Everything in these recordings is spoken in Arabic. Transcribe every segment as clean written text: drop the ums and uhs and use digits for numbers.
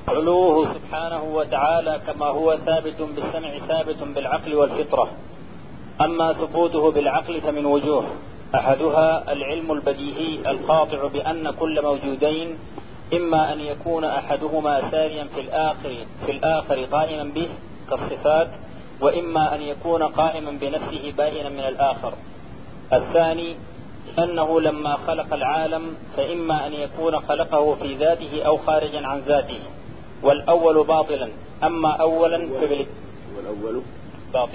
علوه سبحانه وتعالى كما هو ثابت بالسمع ثابت بالعقل والفطرة. أما ثبوته بالعقل فمن وجوه: أحدها العلم البديهي القاطع بأن كل موجودين إما أن يكون أحدهما ساريا في الآخر قائما به كالصفات، وإما أن يكون قائما بنفسه بائنا من الآخر. الثاني أنه لما خلق العالم فإما أن يكون خلقه في ذاته أو خارجا عن ذاته، والأول باطلا. أما أولا والأول باطل.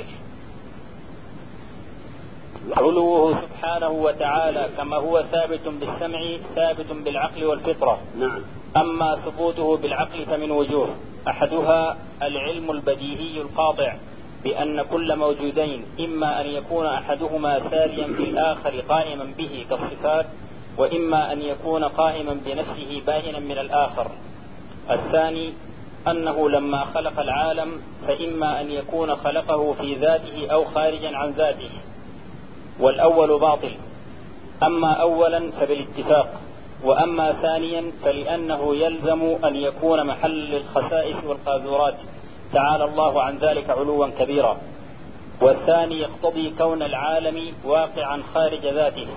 علوه سبحانه وتعالى كما هو ثابت بالسمع ثابت بالعقل والفطرة. نعم. أما ثبوته بالعقل فمن وجوه: أحدها العلم البديهي القاطع بأن كل موجودين إما أن يكون أحدهما ساريا في الآخر قائما به كالصفات، وإما أن يكون قائما بنفسه بائنا من الآخر. الثاني أنه لما خلق العالم فإما أن يكون خلقه في ذاته أو خارجا عن ذاته، والأول باطل. أما أولا فبالاتفاق، وأما ثانيا فلأنه يلزم أن يكون محل للخسائس والقاذورات، تعالى الله عن ذلك علوا كبيرا. والثاني يقتضي كون العالم واقعا خارج ذاته.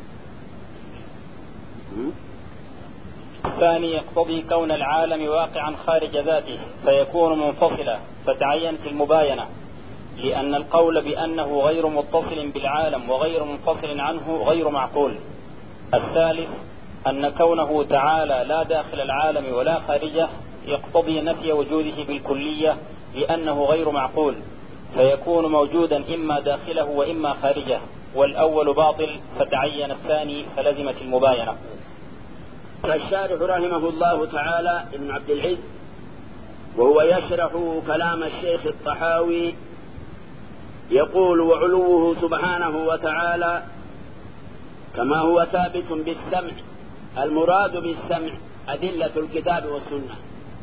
الثاني يقتضي كون العالم واقعا خارج ذاته فيكون منفصلا، فتعينت المباينة، لأن القول بأنه غير متصل بالعالم وغير منفصل عنه غير معقول. الثالث أن كونه تعالى لا داخل العالم ولا خارجه يقتضي نفي وجوده بالكلية، لأنه غير معقول، فيكون موجودا إما داخله وإما خارجه، والأول باطل، فتعين الثاني فلزمت المباينة. الشارح رحمه الله تعالى ابن عبد العز وهو يشرح كلام الشيخ الطحاوي يقول: وعلوه سبحانه وتعالى كما هو ثابت بالسمع. المراد بالسمع أدلة الكتاب والسنة.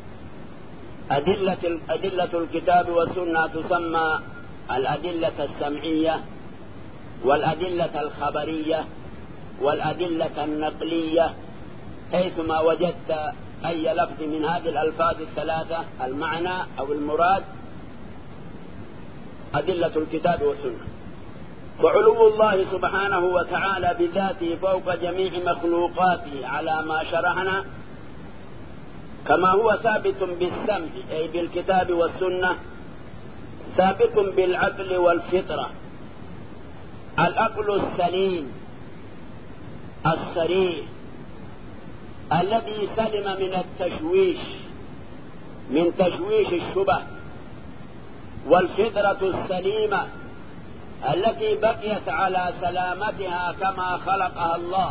أدلة الكتاب والسنة تسمى الأدلة السمعية والأدلة الخبرية والأدلة النقلية، حيثما وجدت أي لفظ من هذه الألفاظ الثلاثة المعنى أو المراد أدلة الكتاب والسنة. فعلو الله سبحانه وتعالى بذاته فوق جميع مخلوقاته على ما شرعنا كما هو ثابت بالسمع أي بالكتاب والسنة، ثابت بالعقل والفطرة. العقل السليم الصريح الذي سلم من تشويش الشبه، والفطرة السليمة التي بقيت على سلامتها كما خلقها الله،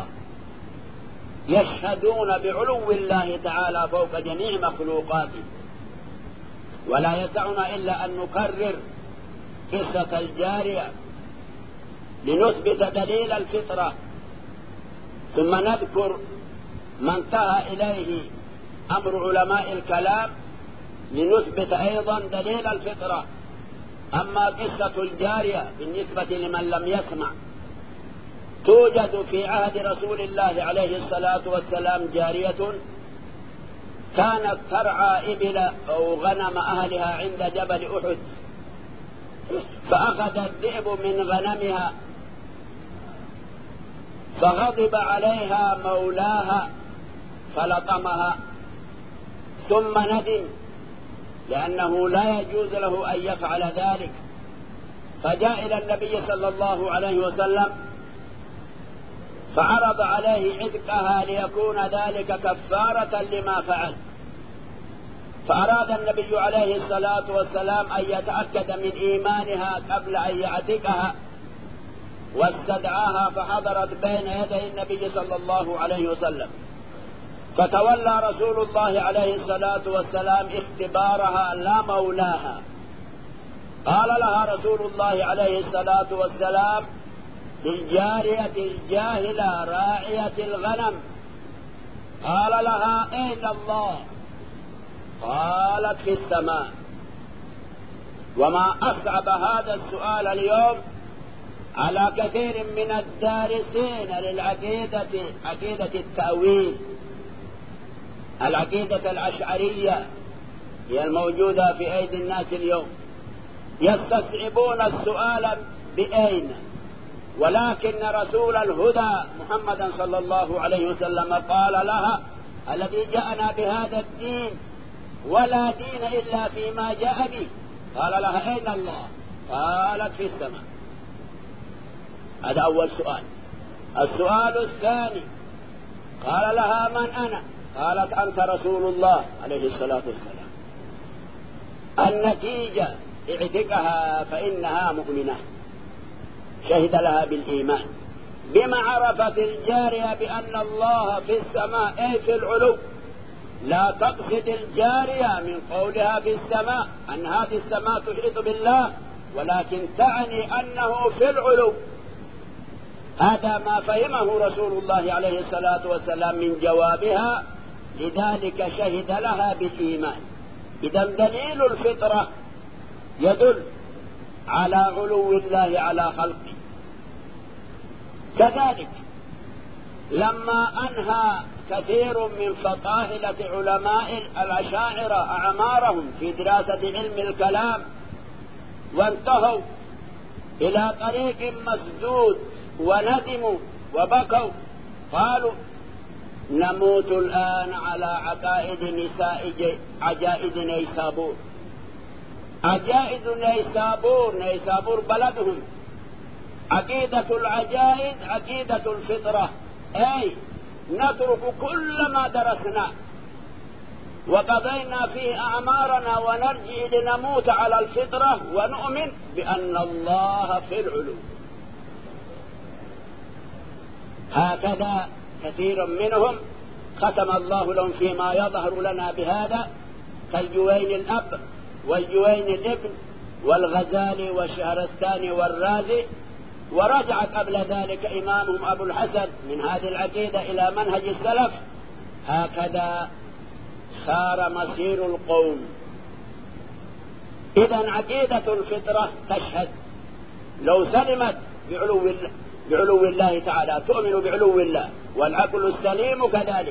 يشهدون بعلو الله تعالى فوق جميع مخلوقاته. ولا يسعنا إلا أن نكرر قصة الجارية لنثبت دليل الفطرة، ثم نذكر ما انتهى إليه أمر علماء الكلام لنثبت أيضا دليل الفطرة. أما قصة الجارية بالنسبة لمن لم يسمع، توجد في عهد رسول الله عليه الصلاة والسلام جارية كانت ترعى إبل أو غنم أهلها عند جبل أحد، فأخذ الذئب من غنمها فغضب عليها مولاها فلطمها، ثم ندم لأنه لا يجوز له أن يفعل ذلك، فجاء إلى النبي صلى الله عليه وسلم فعرض عليه عتقها ليكون ذلك كفارة لما فعل. فأراد النبي عليه الصلاة والسلام أن يتأكد من إيمانها قبل أن يعتقها، واستدعاها فحضرت بين يدي النبي صلى الله عليه وسلم، فتولى رسول الله عليه الصلاة والسلام اختبارها لا مولاها. قال لها رسول الله عليه الصلاة والسلام للجارية الجاهلة راعية الغنم، قال لها: أين الله؟ قالت: في السماء. وما أصعب هذا السؤال اليوم على كثير من الدارسين للعقيدة، عقيدة التأويل، العقيدة الأشعرية هي الموجودة في أيدي الناس اليوم، يستصعبون السؤال بأين، ولكن رسول الهدى محمدا صلى الله عليه وسلم قال لها: الذي جاءنا بهذا الدين ولا دين إلا فيما جاء به. قال لها: أين الله؟ قالت: في السماء. هذا أول سؤال. السؤال الثاني: قال لها: من أنا؟ قالت: أنت رسول الله عليه الصلاة والسلام. النتيجة: اعتقها فإنها مؤمنة، شهد لها بالإيمان. بمعرفة الجارية بأن الله في السماء أي في العلو، لا تقصد الجارية من قولها في السماء أن هذه السماء تحيط بالله، ولكن تعني أنه في العلو. هذا ما فهمه رسول الله عليه الصلاة والسلام من جوابها، لذلك شهد لها بالإيمان. إذا دليل الفطرة يدل على علو الله على خلقه. كذلك لما أنهى كثير من فطاحلة علماء الأشاعرة أعمارهم في دراسة علم الكلام وانتهوا إلى طريق مسدود وندموا وبكوا، قالوا: نموت الآن على عقائد عجائز نيسابور. عجائز نيسابور بلدهم. عقيدة العجائز عقيدة الفطرة، أي نترك كل ما درسناه وقضينا فيه أعمارنا ونرجع لنموت على الفطرة ونؤمن بأن الله في العلو. هكذا كثير منهم ختم الله لهم فيما يظهر لنا بهذا، كالجوين الأب والجوين الابن والغزالي والشهرستاني والرازي. ورجع قبل ذلك إمامهم أبو الحسن من هذه العقيدة إلى منهج السلف. هكذا صار مسير القوم. إذن عقيدة الفطرة تشهد لو سلمت بعلو الله تعالى، تؤمن بعلو الله، والعقل السليم كذلك.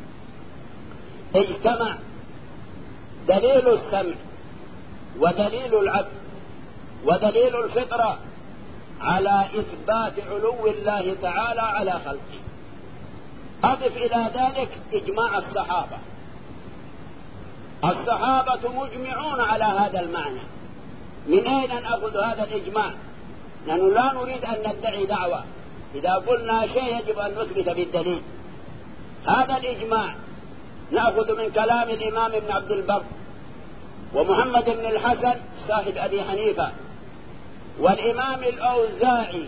اجتمع دليل السمع ودليل العقل ودليل الفطرة على إثبات علو الله تعالى على خلقه. أضف إلى ذلك إجماع الصحابة. الصحابة مجمعون على هذا المعنى. من أين نأخذ هذا الإجماع؟ نحن لا نريد أن ندعي دعوة، إذا قلنا شيء يجب أن نثبت بالدليل. هذا الإجماع نأخذ من كلام الإمام ابن عبد البر ومحمد بن الحسن صاحب أبي حنيفة والإمام الأوزاعي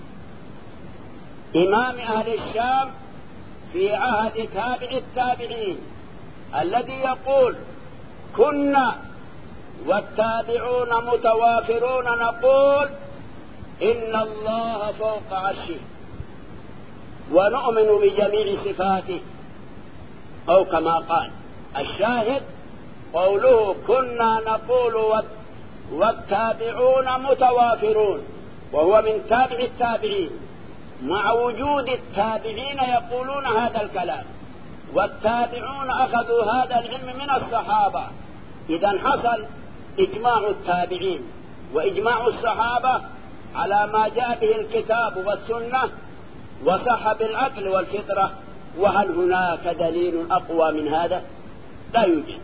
إمام أهل الشام في عهد تابع التابعين، الذي يقول: كنا والتابعون متوافرون نقول إن الله فوق عرشه ونؤمن بجميع صفاته، أو كما قال. الشاهد قوله: كنا نقول والتابعون متوافرون، وهو من تابع التابعين، مع وجود التابعين يقولون هذا الكلام، والتابعون أخذوا هذا العلم من الصحابة. إذن حصل إجماع التابعين وإجماع الصحابة على ما جاء به الكتاب والسنة وصح بالعقل والفطرة. وهل هناك دليل أقوى من هذا؟ لا يوجد.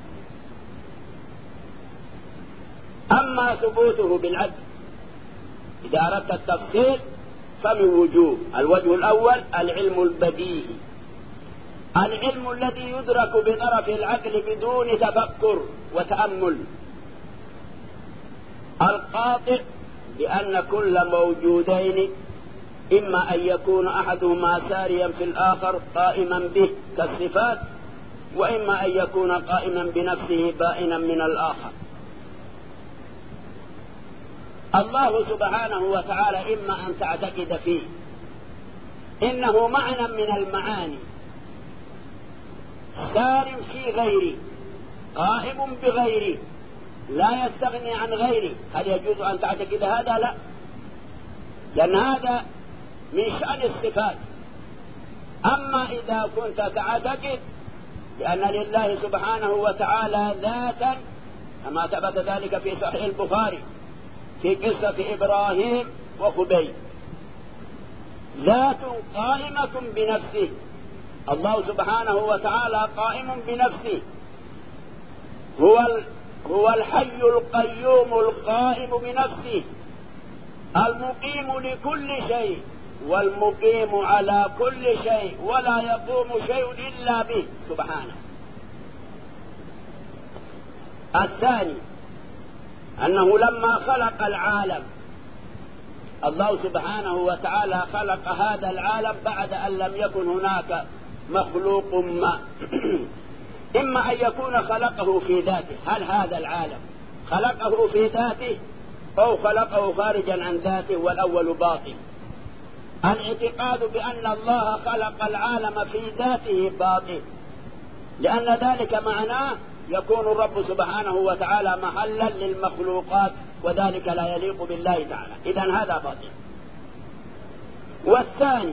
أما ثبوته بالعقل إذا أردت التفصيل فمن وجوه. الوجه الأول العلم البديهي، العلم الذي يدرك بطرف العقل بدون تفكر وتأمل، القاطع بأن كل موجودين إما أن يكون أحدهما ساريا في الآخر قائما به كالصفات، وإما أن يكون قائما بنفسه بائنا من الآخر. الله سبحانه وتعالى إما أن تعتقد فيه إنه معنى من المعاني، سار في غيري، قائم بغيري، لا يستغني عن غيري. هل يجوز أن تعتقد هذا؟ لا، لأن هذا من شأن الصفات. أما إذا كنت تعتقد لأن لله سبحانه وتعالى ذاتا كما ثبت ذلك في صحيح البخاري في قصة إبراهيم وخبيب، ذات قائمة بنفسه. الله سبحانه وتعالى قائم بنفسه، هو الحي القيوم القائم بنفسه، المقيم لكل شيء والمقيم على كل شيء، ولا يقوم شيء إلا به سبحانه. الثاني أنه لما خلق العالم الله سبحانه وتعالى خلق هذا العالم بعد أن لم يكن هناك مخلوق ما إما أن يكون خلقه في ذاته، هل هذا العالم خلقه في ذاته أو خلقه خارجا عن ذاته، والأول باطل. الاعتقاد بأن الله خلق العالم في ذاته باطل، لأن ذلك معناه يكون الرب سبحانه وتعالى محلا للمخلوقات، وذلك لا يليق بالله تعالى، إذن هذا باطل. والثاني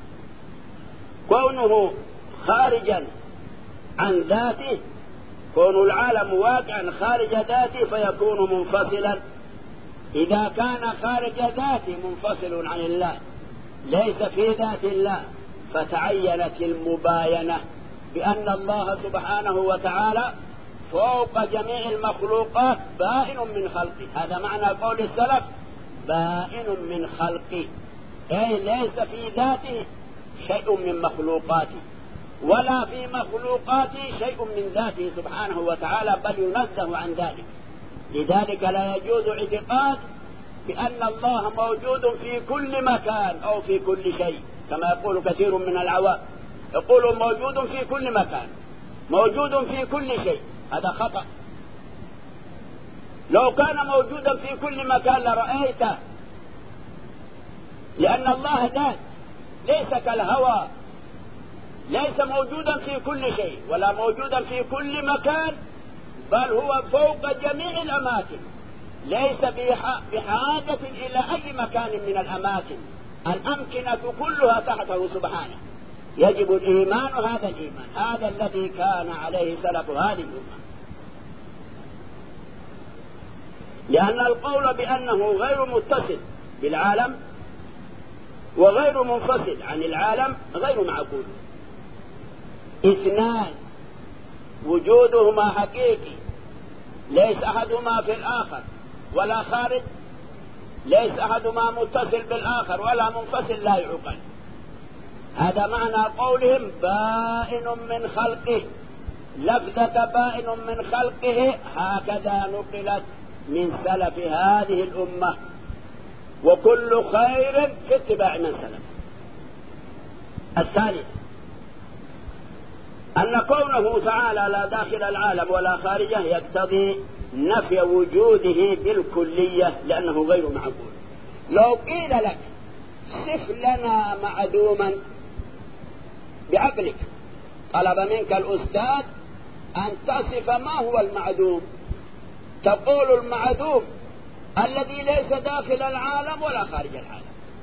كونه خارجا عن ذاته، كون العالم واقعا خارج ذاته فيكون منفصلا. إذا كان خارج ذاته منفصل عن الله ليس في ذات الله، فتعينت المباينة بأن الله سبحانه وتعالى فوق جميع المخلوقات بائن من خلقه. هذا معنى قول السلف بائن من خلقه، أي ليس في ذاته شيء من مخلوقاته ولا في مخلوقاته شيء من ذاته سبحانه وتعالى، بل ينزه عن ذلك. لذلك لا يجوز اعتقاد بأن الله موجود في كل مكان أو في كل شيء، كما يقول كثير من العوام، يقول موجود في كل مكان، موجود في كل شيء، هذا خطأ. لو كان موجودا في كل مكان لرأيته، لأن الله ذات ليس كالهوى، ليس موجودا في كل شيء ولا موجودا في كل مكان، بل هو فوق جميع الأماكن، ليس بحاجة إلى أي مكان من الأماكن، الأمكنة كلها تحته سبحانه. يجب الإيمان، هذا الإيمان هذا الذي كان عليه سلف هذه الأمة، لأن القول بأنه غير متصل بالعالم وغير منفصل عن العالم غير معقول. اثنان وجودهما حقيقي، ليس أحدهما في الآخر ولا خارج، ليس أحدهما متصل بالآخر ولا منفصل، لا يعقل. هذا معنى قولهم بائن من خلقه. لفظة بائن من خلقه هكذا نقلت من سلف هذه الأمة، وكل خير في اتباع من سلف. الثالث أن كونه تعالى لا داخل العالم ولا خارجه يقتضي نفي وجوده بالكلية، لأنه غير معقول. لو قيل لك صف لنا معدوما بعقلك، طلب منك الأستاذ أن تصف ما هو المعدوم، تقول المعدوم الذي ليس داخل العالم ولا خارج العالم،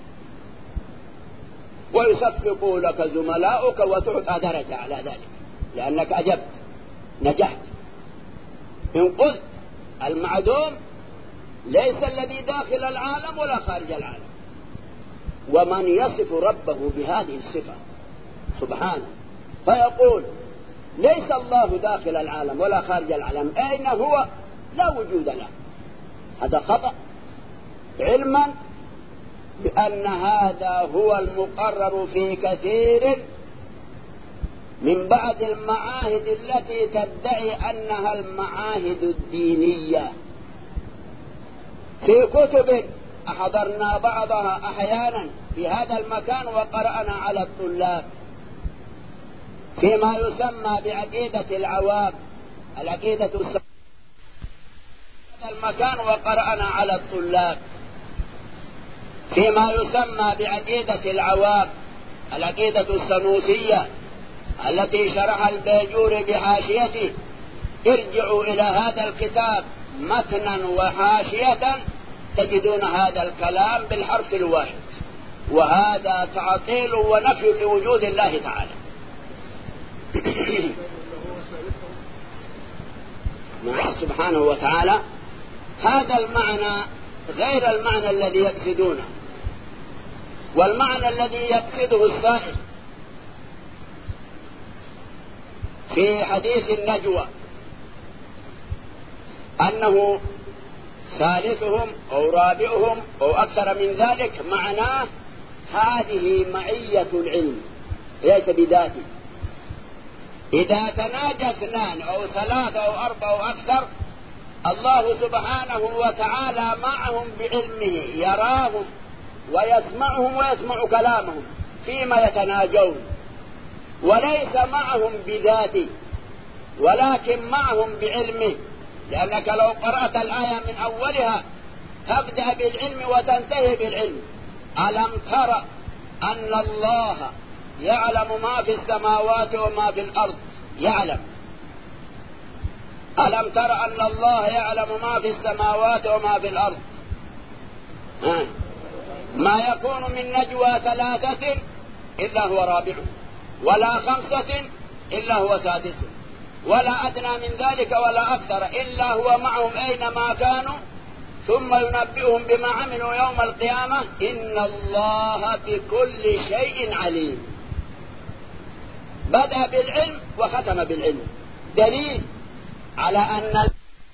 ويصفق لك زملاؤك وتعطى درجة على ذلك لأنك أجبت نجحت. إن قلت المعدوم ليس الذي داخل العالم ولا خارج العالم، ومن يصف ربه بهذه الصفة سبحانه فيقول ليس الله داخل العالم ولا خارج العالم، أين هو؟ لا وجود له، هذا خطأ، علما بأن هذا هو المقرر في كثير من بعض المعاهد التي تدعي أنها المعاهد الدينية. في كتب أحضرنا بعضها أحيانا في هذا المكان وقرأنا على الطلاب فيما يسمى بعقيدة العوام، العقيدة هذا المكان وقرأنا على الطلاب فيما يسمى بعقيدة العوام، العقيدة السنوسية التي شرح البيجوري بحاشيته. ارجعوا إلى هذا الكتاب متنا وحاشية تجدون هذا الكلام بالحرف الواحد، وهذا تعطيل ونفي لوجود الله تعالى. مع سبحانه وتعالى، هذا المعنى غير المعنى الذي يقصدونه. والمعنى الذي يقصده السائل في حديث النجوى أنه ثالثهم أو رابعهم أو أكثر من ذلك، معناه هذه معية العلم ليس بذاته. إذا تناجى اثنان أو ثلاثة أو أربعة أو أكثر، الله سبحانه وتعالى معهم بعلمه، يراهم ويسمعهم ويسمع كلامهم فيما يتناجون، وليس معهم بذاته ولكن معهم بعلمه. لأنك لو قرأت الآية من أولها تبدأ بالعلم وتنتهي بالعلم. ألم تر أن الله يعلم ما في السماوات وما في الأرض؟ يعلم. ألم تر أن الله يعلم ما في السماوات وما في الأرض؟ ما يكون من نجوى ثلاثة إلا هو رابعه، ولا خمسة إلا هو سادسه، ولا أدنى من ذلك ولا أكثر إلا هو معهم أينما كانوا، ثم ينبئهم بما عملوا يوم القيامة، إن الله بكل شيء عليم. بدأ بالعلم وختم بالعلم، دليل على أن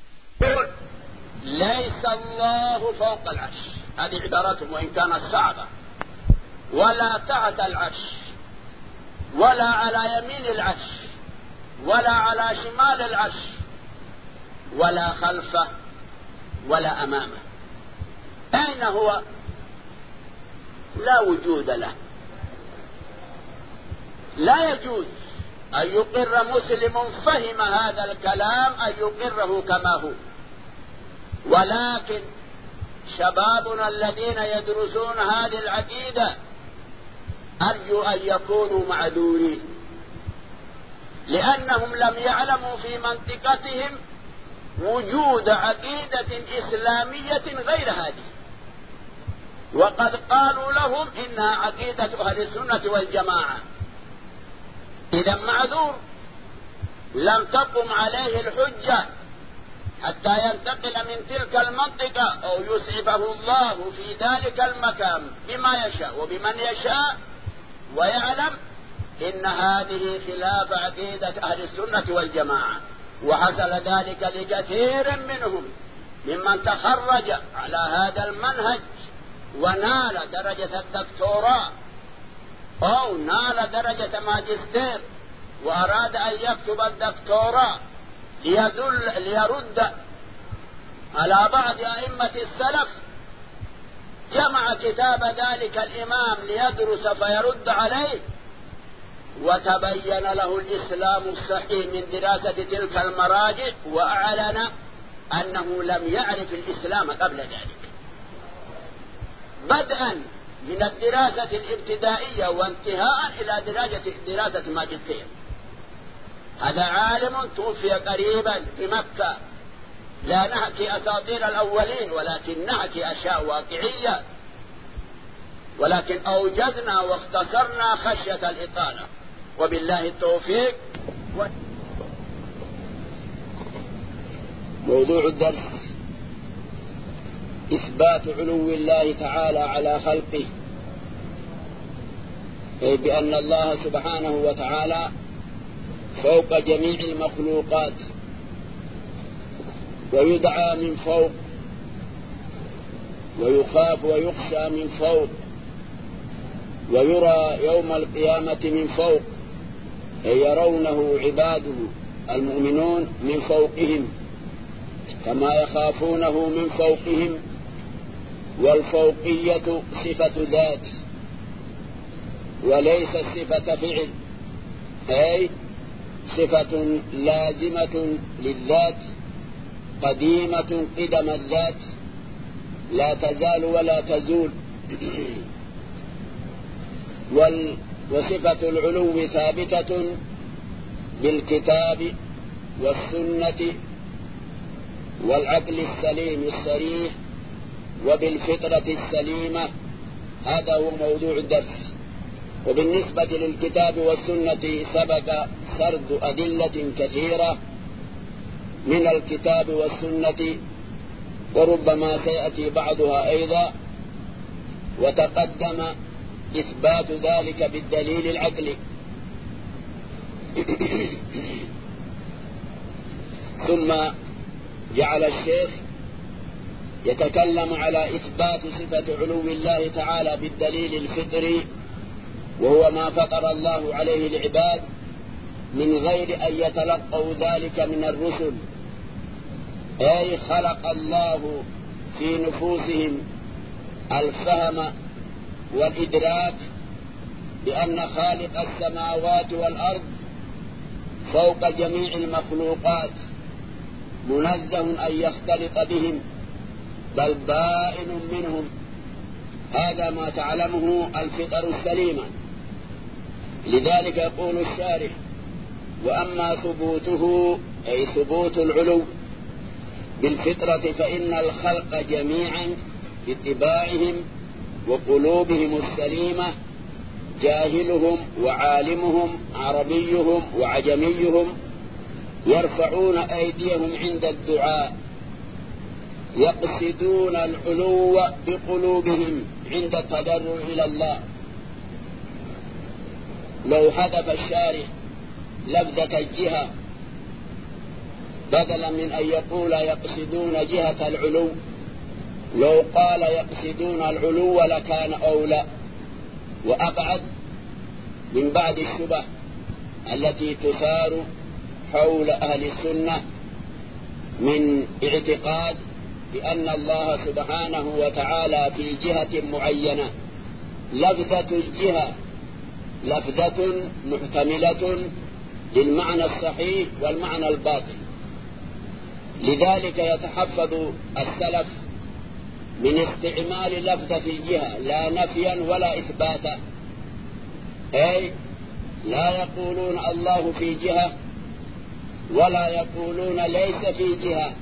ليس الله فوق العرش، هذه عبارتهم وإن كانت صعبة، ولا تحت العرش، ولا على يمين العرش، ولا على شمال العرش، ولا خلفه ولا أمامه. أين هو؟ لا وجود له. لا يجوز أن يقر مسلم فهم هذا الكلام أن يقره كما هو. ولكن شبابنا الذين يدرسون هذه العقيدة أرجو أن يكونوا معذورين، لأنهم لم يعلموا في منطقتهم وجود عقيدة إسلامية غير هذه، وقد قالوا لهم إنها عقيدة أهل السنة والجماعة. إذا معذور، لم تقم عليه الحجة حتى ينتقل من تلك المنطقة أو يسعفه الله في ذلك المكان بما يشاء وبمن يشاء، ويعلم إن هذه خلاف عقيدة أهل السنة والجماعة. وحصل ذلك لكثير منهم ممن تخرج على هذا المنهج ونال درجة الدكتوراه أو نال درجة ماجستير وأراد أن يكتب الدكتوراه ليرد على بعض أئمة السلف، جمع كتاب ذلك الإمام ليدرس فيرد عليه، وتبين له الإسلام الصحيح من دراسة تلك المراجع، وأعلن أنه لم يعرف الإسلام قبل ذلك، بدءا من الدراسة الابتدائية وانتهاء إلى دراسة ماجستير. هذا عالم توفي قريبا في مكة. لا نحكي أساطير الأولين، ولكن نحكي أشياء واقعية، ولكن أوجزنا واختصرنا خشية الإطالة، وبالله التوفيق. موضوع الدرس إثبات علو الله تعالى على خلقه، أي بأن الله سبحانه وتعالى فوق جميع المخلوقات، ويدعى من فوق، ويخاف ويخشى من فوق، ويرى يوم القيامة من فوق، أي يرونه عباده المؤمنون من فوقهم كما يخافونه من فوقهم. والفوقية صفة ذات وليست صفة فعل، أي صفة لازمة للذات قديمة قدم الذات، لا تزال ولا تزول. وصفة العلو ثابتة بالكتاب والسنة والعقل السليم الصريح وبالفطرة السليمة. هذا هو موضوع الدرس. وبالنسبة للكتاب والسنة سبق سرد أدلة كثيرة من الكتاب والسنة، وربما سيأتي بعضها أيضا، وتقدم إثبات ذلك بالدليل العقلي. ثم جعل الشيخ يتكلم على إثبات صفة علو الله تعالى بالدليل الفطري، وهو ما فطر الله عليه العباد من غير أن يتلقوا ذلك من الرسل، أي خلق الله في نفوسهم الفهم والإدراك بأن خالق السماوات والأرض فوق جميع المخلوقات منزه أن يختلط بهم، بل بائن منهم. هذا ما تعلمه الفطر السليمة. لذلك يقول الشارح: وأما ثبوته أي ثبوت العلو بالفطرة فإن الخلق جميعا باتباعهم وقلوبهم السليمة، جاهلهم وعالمهم، عربيهم وعجميهم، يرفعون أيديهم عند الدعاء، يقصدون العلو بقلوبهم عند التضرع إلى الله. لو حذف الشارح لفظة الجهة بدلا من أن يقول يقصدون جهة العلو، لو قال يقصدون العلو لكان أولى وأبعد من بعد الشبه التي تثار حول أهل السنة من اعتقاد بأن الله سبحانه وتعالى في جهة معينة. لفظة الجهة لفظة محتملة للمعنى الصحيح والمعنى الباطل، لذلك يتحفظ السلف من استعمال لفظة الجهة لا نفيا ولا إثباتا، أي لا يقولون الله في جهة ولا يقولون ليس في جهة،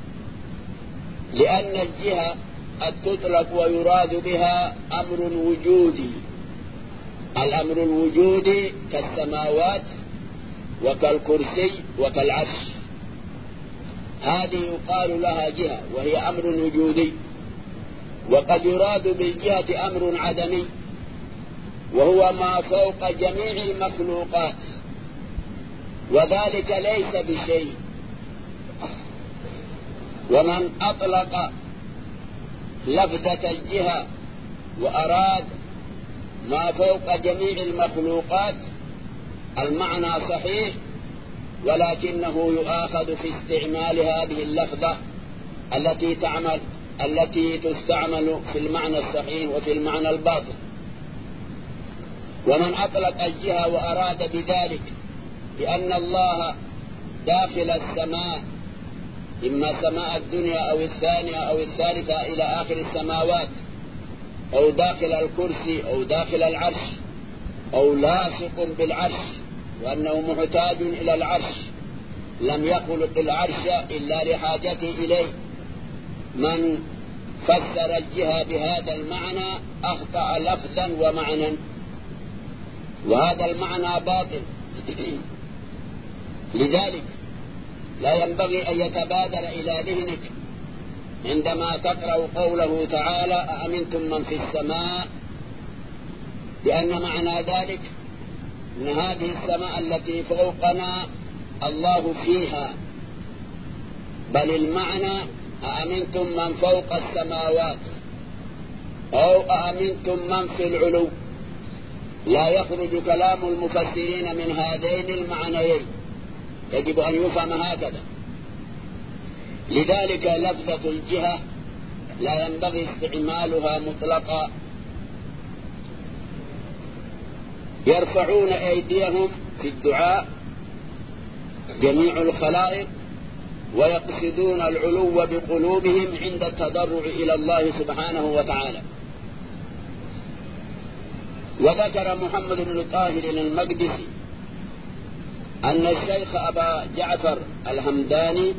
لأن الجهة قد تطلق ويراد بها أمر وجودي. الأمر الوجودي كالسماوات وكالكرسي وكالعرش، هذه يقال لها جهة وهي أمر وجودي. وقد يراد بالجهة أمر عدمي وهو ما فوق جميع المخلوقات، وذلك ليس بشيء. ومن أطلق لفظة الجهة وأراد ما فوق جميع المخلوقات المعنى صحيح، ولكنه يؤاخذ في استعمال هذه اللفظة التي تستعمل في المعنى الصحيح وفي المعنى الباطل. ومن أطلق الجهة وأراد بذلك بأن الله داخل السماء، إما سماء الدنيا أو الثانية أو الثالثة إلى آخر السماوات، أو داخل الكرسي أو داخل العرش، أو لاصق بالعرش وأنه محتاج إلى العرش، لم يخلق العرش إلا لحاجته إليه، من فسر الجهة بهذا المعنى أخطأ لفظا ومعنى، وهذا المعنى باطل. لذلك لا ينبغي أن يتبادر إلى ذهنك عندما تقرأ قوله تعالى أأمنتم من في السماء، لأن معنى ذلك أن هذه السماء التي فوقنا الله فيها، بل المعنى أأمنتم من فوق السماوات أو أأمنتم من في العلو. لا يخرج كلام المفسرين من هذين المعنيين، يجب أن يفهم هكذا. لذلك لفظة الجهة لا ينبغي استعمالها مطلقا. يرفعون أيديهم في الدعاء جميع الخلائق، ويقصدون العلو بقلوبهم عند التضرع إلى الله سبحانه وتعالى. وذكر محمد بن طاهر المقدسي أن الشيخ أبا جعفر الهمداني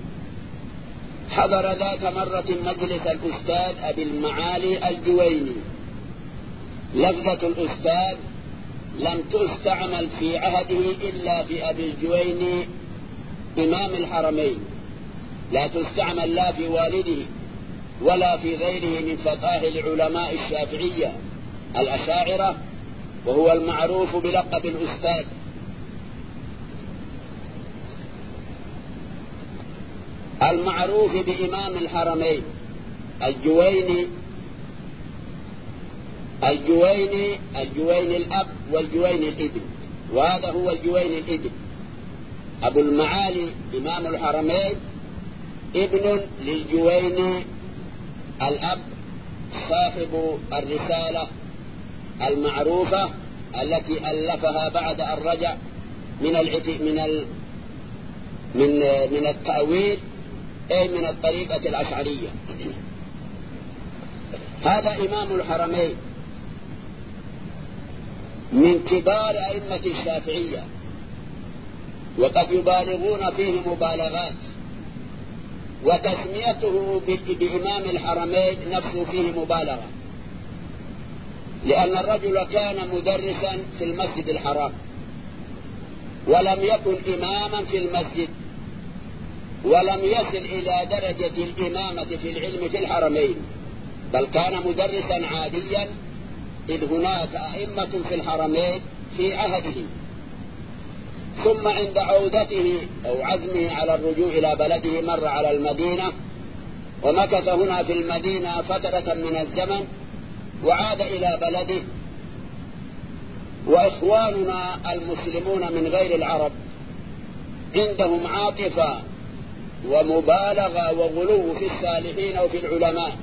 حضر ذات مرة مجلس الأستاذ أبي المعالي الجويني. لفظة الأستاذ لم تستعمل في عهده إلا في أبي الجويني إمام الحرمين لا تستعمل لا في والده ولا في غيره من فقاه العلماء الشافعية الأشاعرة، وهو المعروف بلقب الأستاذ. المعروف بإمام الحرمين الجويني الأب والجويني الابن، وهذا هو الجويني الابن. أبو المعالي إمام الحرمين ابن للجويني الأب صاحب الرسالة المعروفة التي ألفها بعد أن رجع من التأويل أي من الطريقة الأشعرية. هذا إمام الحرمين من كبار أئمة الشافعية، وقد يبالغون فيه مبالغات، وتسميته بإمام الحرمين نفسه فيه مبالغة، لأن الرجل كان مدرسا في المسجد الحرام، ولم يكن إماما في المسجد، ولم يصل إلى درجة الإمامة في العلم في الحرمين، بل كان مدرسا عاديا، إذ هناك أئمة في الحرمين في عهده. ثم عند عودته أو عزمه على الرجوع إلى بلده مر على المدينة، ومكث هنا في المدينة فترة من الزمن، وعاد إلى بلده. وإخواننا المسلمون من غير العرب عندهم عاطفة ومبالغة وغلو في الصالحين وفي العلماء،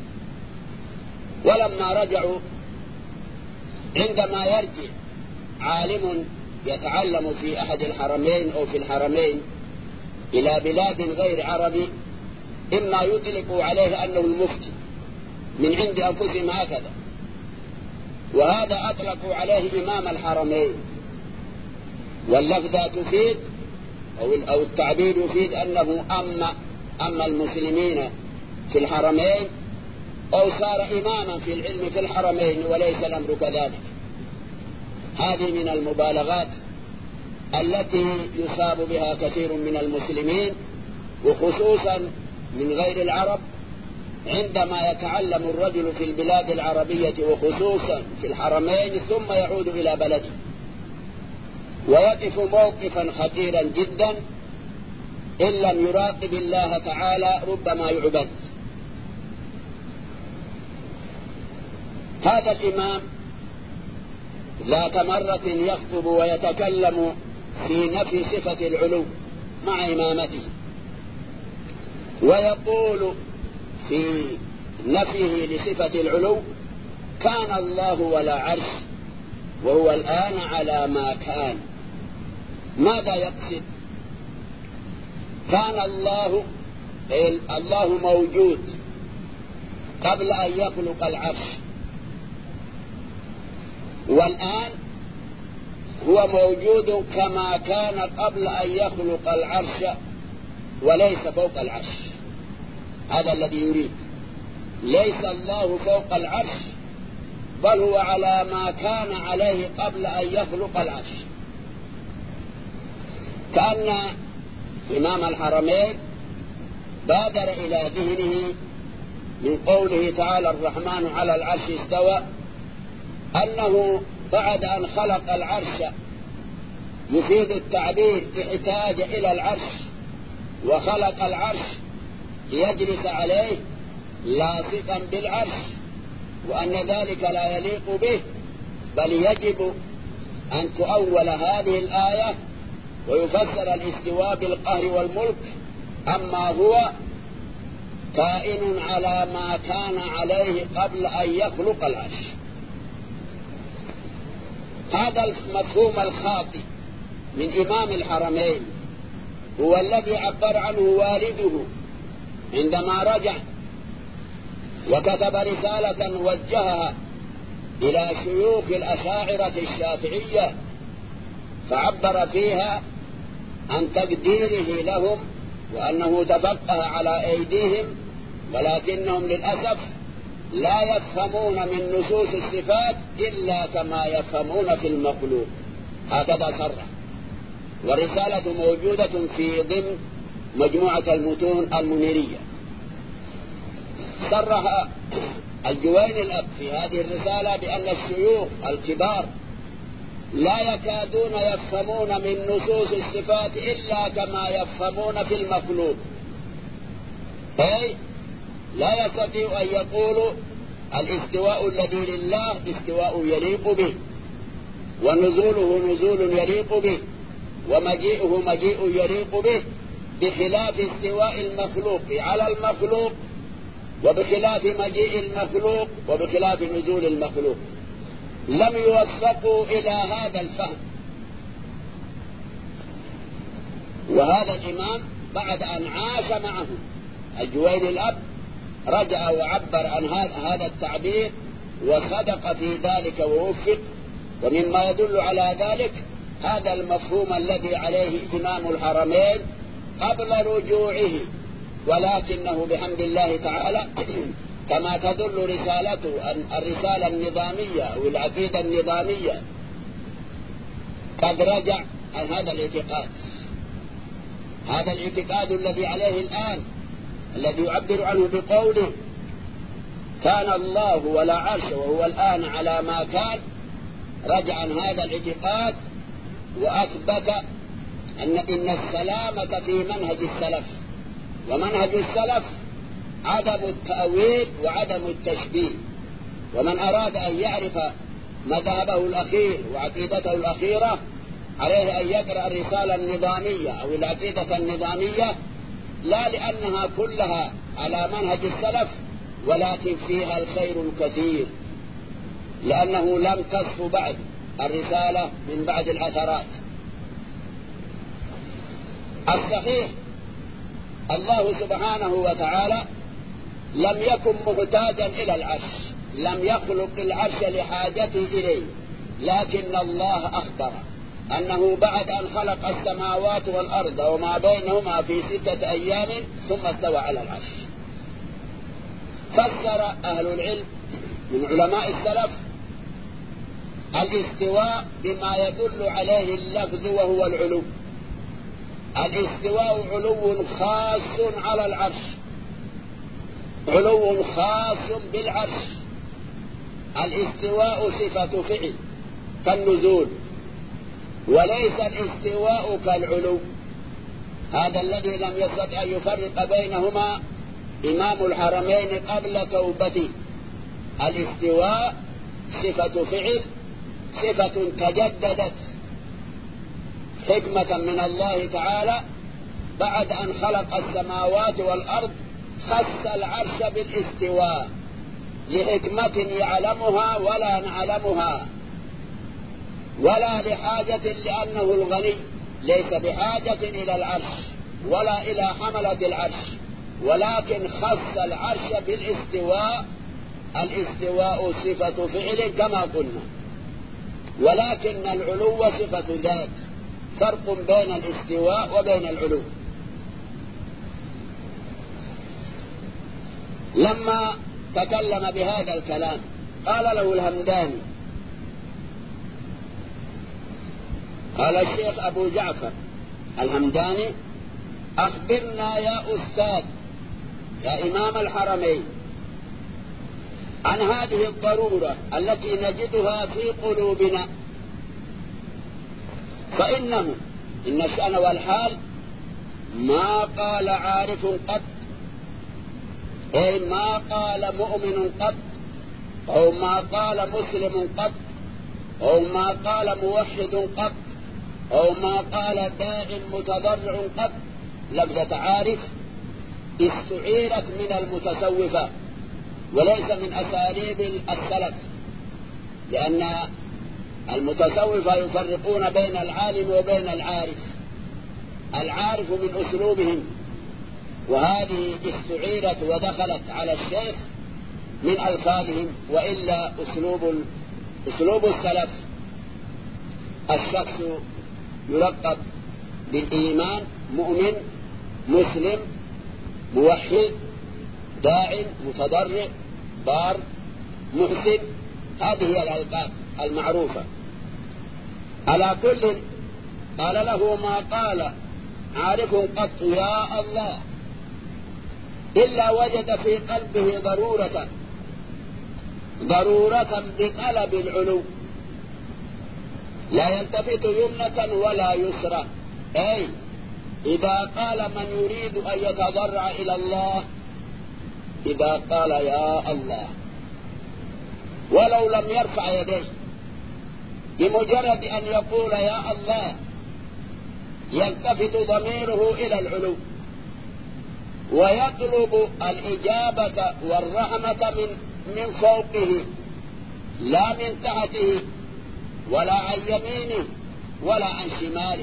ولما رجعوا، عندما يرجع عالم يتعلم في أحد الحرمين أو في الحرمين إلى بلاد غير عربي، إما يطلقوا عليه أنه المفتي من عند أنفسهم هكذا، وهذا أطلقوا عليه إمام الحرمين، واللفظة تفيد أو التعبير يفيد أنه أما المسلمين في الحرمين، أو صار إماما في العلم في الحرمين، وليس الأمر كذلك. هذه من المبالغات التي يصاب بها كثير من المسلمين، وخصوصا من غير العرب، عندما يتعلم الرجل في البلاد العربية وخصوصا في الحرمين ثم يعود إلى بلده، ويقف موقفا خطيرا جدا، إن لم يراقب الله تعالى ربما يعبد. هذا الإمام ذات مرة يخطب ويتكلم في نفي صفة العلو مع إمامته، ويقول في نفيه لصفة العلو: كان الله ولا عرش وهو الآن على ما كان. ماذا يقصد؟ كان الله موجود قبل أن يخلق العرش، والآن هو موجود كما كان قبل أن يخلق العرش وليس فوق العرش. هذا الذي يريد، ليس الله فوق العرش، بل هو على ما كان عليه قبل أن يخلق العرش. كأن إمام الحرمين بادر إلى ذهنه من قوله تعالى: الرحمن على العرش استوى، أنه بعد أن خلق العرش يفيد التعبير احتاج إلى العرش، وخلق العرش ليجلس عليه لاصقا بالعرش، وأن ذلك لا يليق به، بل يجب أن تؤول هذه الآية ويفسر الاستواء بالقهر والملك. أما هو كائن على ما كان عليه قبل أن يخلق العرش. هذا المفهوم الخاطئ من إمام الحرمين هو الذي عبر عنه والده عندما رجع وكتب رسالة وجهها إلى شيوخ الأشاعرة الشافعية، فعبر فيها عن تقديره لهم وأنه تفقه على أيديهم، ولكنهم للأسف لا يفهمون من نصوص الصفات إلا كما يفهمون في المخلوق. هكذا صرح. والرسالة موجودة في ضمن مجموعة المتون المنيرية. صرح الجويني الأب في هذه الرسالة بأن الشيوخ الكبار لا يكادون يفهمون من نصوص الصفات إلا كما يفهمون في المخلوق، أي لا يستطيع أن يقولوا الاستواء الذي لله استواء يليق به، ونزوله نزول يليق به، ومجيئه مجيء يليق به، بخلاف استواء المخلوق على المخلوق، وبخلاف مجيء المخلوق، وبخلاف نزول المخلوق. لم يوفقوا إلى هذا الفهم. وهذا الإمام بعد أن عاش معه الجويني الأب رجع وعبر عن هذا التعبير وصدق في ذلك ووفق. ومما يدل على ذلك هذا المفهوم الذي عليه إمام الحرمين قبل رجوعه، ولكنه بحمد الله تعالى كما تدل رسالته الرسالة النظامية أو العقيدة النظامية قد رجع عن هذا الاعتقاد. هذا الاعتقاد الذي عليه الآن، الذي يعبر عنه بقوله كان الله ولا عرش وهو الآن على ما كان، رجع عن هذا الاعتقاد وأثبت إن السلامة في منهج السلف. ومنهج السلف عدم التأويل وعدم التشبيه. ومن أراد أن يعرف مذهبه الأخير وعقيدته الأخيرة عليه أن يقرأ الرسالة النظامية أو العقيدة النظامية، لا لأنها كلها على منهج السلف، ولكن فيها الخير الكثير، لأنه لم تصف بعد الرسالة من بعد العثرات. الصحيح الله سبحانه وتعالى لم يكن محتاجا إلى العرش، لم يخلق العرش لحاجته إليه، لكن الله أخبر أنه بعد أن خلق السماوات والأرض وما بينهما في 6 أيام ثم استوى على العرش. فسر أهل العلم من علماء السلف الاستواء بما يدل عليه اللفظ وهو العلو. الاستواء علو خاص على العرش، علو خاص بالعرش. الاستواء صفة فعل كالنزول، وليس الاستواء كالعلو. هذا الذي لم يستطع أن يفرق بينهما إمام الحرمين قبل توبته. الاستواء صفة فعل، صفة تجددت حكمة من الله تعالى بعد أن خلق السماوات والأرض، خص العرش بالاستواء لحكمة يعلمها ولا نعلمها، ولا لحاجة لأنه الغني ليس بحاجة إلى العرش ولا إلى حملة العرش، ولكن خص العرش بالاستواء. الاستواء صفة فعل كما قلنا، ولكن العلو صفة ذات. فرق بين الاستواء وبين العلو. لما تكلم بهذا الكلام قال له الهمداني، قال الشيخ أبو جعفر الهمداني: أخبرنا يا أستاذ يا إمام الحرمين عن هذه الضرورة التي نجدها في قلوبنا، فإنه إن الشأن والحال ما قال عارف قط، أي ما قال مؤمن قط، أو ما قال مسلم قط، أو ما قال موحد قط، أو ما قال داع متضرع قط. لفظة عارف استعيرت من المتصوفة وليس من أساليب السلف، لأن المتصوفة يفرقون بين العالم وبين العارف. العارف من أسلوبهم، وهذه استعيرت ودخلت على الشيخ من ألفاظهم، وإلا أسلوب السلف الشخص يلقب بالإيمان: مؤمن، مسلم، موحد، داع، متضرع، بار، محسن. هذه هي الألقاب المعروفة. على كل قال له ما قال عارف قط يا الله إلا وجد في قلبه ضرورة بطلب العلو، لا يلتفت يمنة ولا يسرى. أي إذا قال من يريد أن يتضرع إلى الله، إذا قال يا الله ولو لم يرفع يديه، بمجرد أن يقول يا الله يلتفت ضميره إلى العلو ويطلب الإجابة والرحمة من فوقه لا من تحته ولا عن يمينه ولا عن شماله.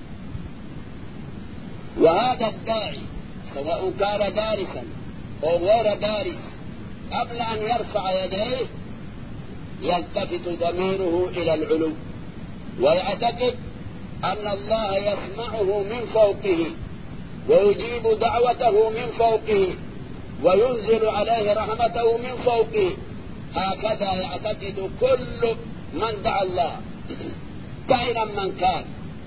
وهذا الداعي سواء كان دارسا أو غير دارس قبل أن يرفع يديه يلتفت ضميره إلى العلو ويعتقد أن الله يسمعه من فوقه ويجيب دعوته من فوقه وينزل عليه رحمته من فوقه. هكذا يعتقد كل من دعا الله كائنا من كان.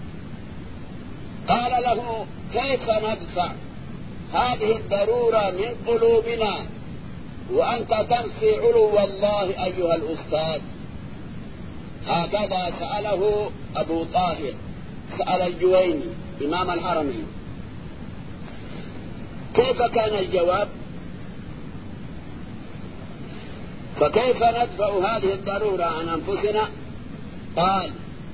قال له كيف ندفع هذه الضرورة من قلوبنا وأنت تنفي علو الله أيها الأستاذ؟ هكذا سأله أبو طاهر، سأل الجويني إمام الحرمين. كيف كان الجواب؟ فكيف ندفع هذه الضرورة عن أنفسنا؟ قال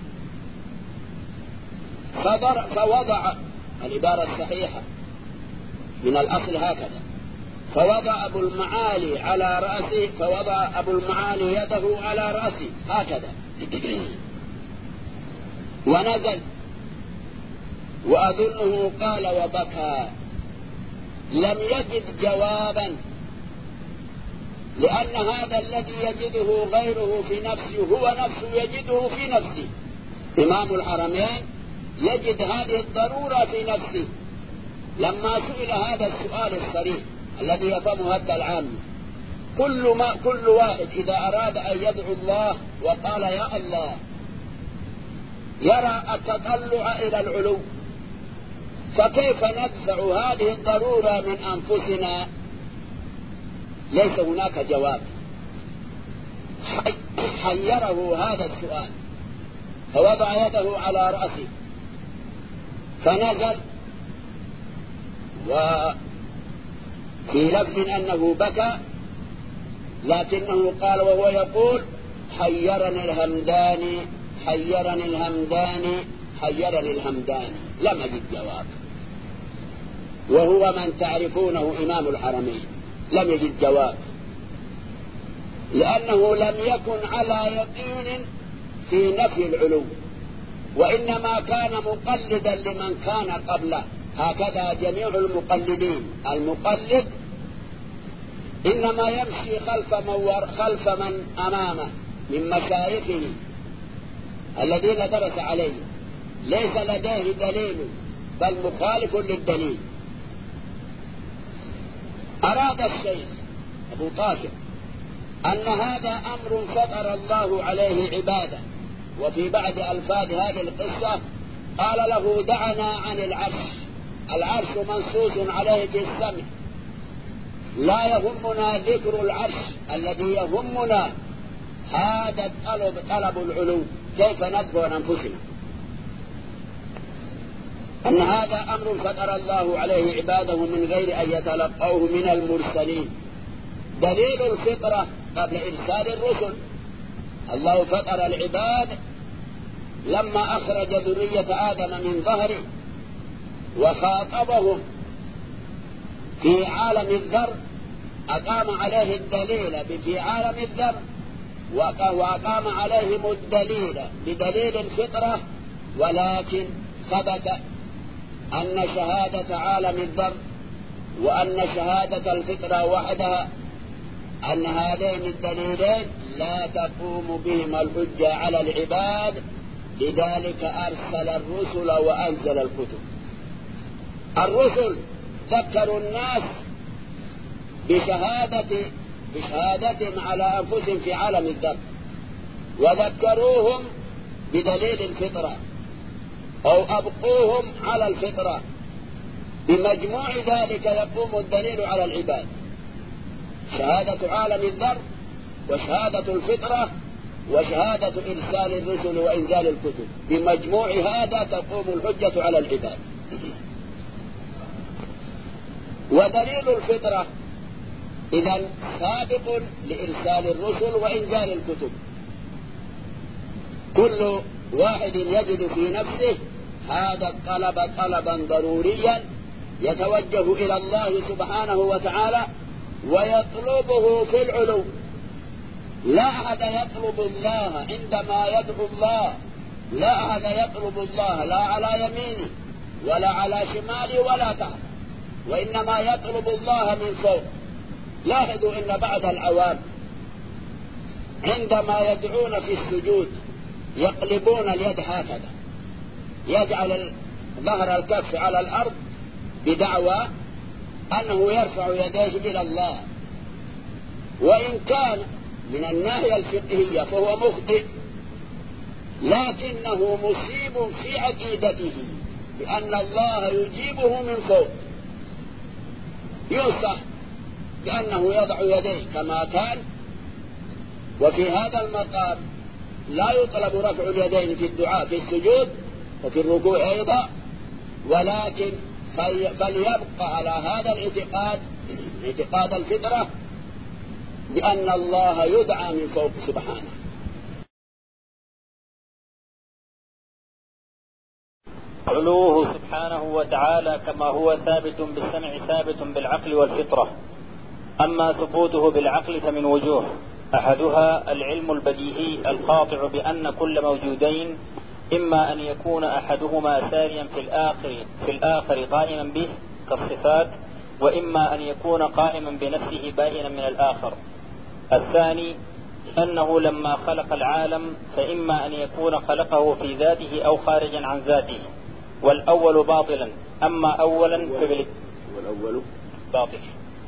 فوضع العبارة الصحيحة من الأصل هكذا: فوضع أبو المعالي على رأسه، فوضع أبو المعالي يده على رأسه هكذا ونزل، وأظنه قال وبكى. لم يجد جوابا، لأن هذا الذي يجده غيره في نفسه هو نفسه يجده في نفسه. إمام الحرمين يجد هذه الضرورة في نفسه. لما سئل هذا السؤال الصريح الذي يفهمه حتى العام، كل واحد إذا أراد أن يدعو الله وقال يا الله يرى التطلع إلى العلو، فكيف ندفع هذه الضرورة من أنفسنا؟ ليس هناك جواب. حيره هذا السؤال، فوضع يده على رأسه فنزل، وفي لفظ أنه بكى، لكنه قال وهو يقول حيرني الهمداني حيرني الهمداني حيرني الهمداني. لم أجد جواب، وهو من تعرفونه إمام الحرمين لم يجد جواب، لأنه لم يكن على يقين في نفي العلو، وإنما كان مقلدا لمن كان قبله. هكذا جميع المقلدين، المقلد إنما يمشي خلف من أمامه من مشايخه الذين درس عليه، ليس لديه دليل بل مخالف للدليل. أراد الشيخ أبو طاهر أن هذا أمر فطر الله عليه عباده، وفي بعد ألفاظ هذه القصة قال له دعنا عن العرش. العرش منصوص عليه في السمع، لا يهمنا ذكر العرش، الذي يهمنا هذا طلب العلو. كيف ندفع أنفسنا؟ أن هذا أمر فطر الله عليه عباده من غير أن يتلقوه من المرسلين. دليل الفطرة قبل إرسال الرسل، الله فطر العباد لما أخرج ذرية آدم من ظهره وخاطبهم في عالم الذر، أقام عليه الدليل في عالم الذر، وأقام عليهم الدليل بدليل الفطرة، ولكن ثبت أن شهادة عالم الذر وأن شهادة الفطرة وحدها، أن هذين الدليلين لا تقوم بهما الحجة على العباد، لذلك أرسل الرسل وأنزل الكتب. الرسل ذكروا الناس بشهادتهم على أنفسهم في عالم الذر، وذكروهم بدليل الفطرة، أو أبقوهم على الفطرة. بمجموع ذلك يقوم الدليل على العباد، شهادة عالم الذر، وشهادة الفطرة، وشهادة إرسال الرسل وإنزال الكتب. بمجموع هذا تقوم الحجة على العباد. ودليل الفطرة إذن سابق لإرسال الرسل وإنزال الكتب. كل واحد يجد في نفسه هذا الطلب طلبا ضروريا يتوجه إلى الله سبحانه وتعالى ويطلبه في العلو. لا أحد يطلب الله عندما يدعو الله، لا أحد يطلب الله لا على يمينه ولا على شماله ولا تحت، وإنما يطلب الله من فوق. لاحظوا إن بعض العوام عندما يدعون في السجود يقلبون اليد هكذا، يجعل ظهر الكف على الأرض بدعوى أنه يرفع يديه إلى الله، وإن كان من الناحية الفقهية فهو مخطئ، لكنه مصيب في عقيدته بأن الله يجيبه من فوق. ينصح بأنه يضع يديه كما كان، وفي هذا المقام لا يطلب رفع اليدين في الدعاء في السجود وفي الركوع أيضا، ولكن فليبقى على هذا الاعتقاد، اعتقاد الفطرة، بأن الله يدعى من فوق سبحانه. علوه سبحانه وتعالى كما هو ثابت بالسمع ثابت بالعقل والفطرة. أما ثبوته بالعقل فمن وجوه، أحدها العلم البديهي القاطع بأن كل موجودين إما أن يكون أحدهما ساريا في الآخر قائما به كالصفات، وإما أن يكون قائما بنفسه بائنا من الآخر. الثاني أنه لما خلق العالم فإما أن يكون خلقه في ذاته أو خارجا عن ذاته، والأول باطلا. أما أولا والأول باطل.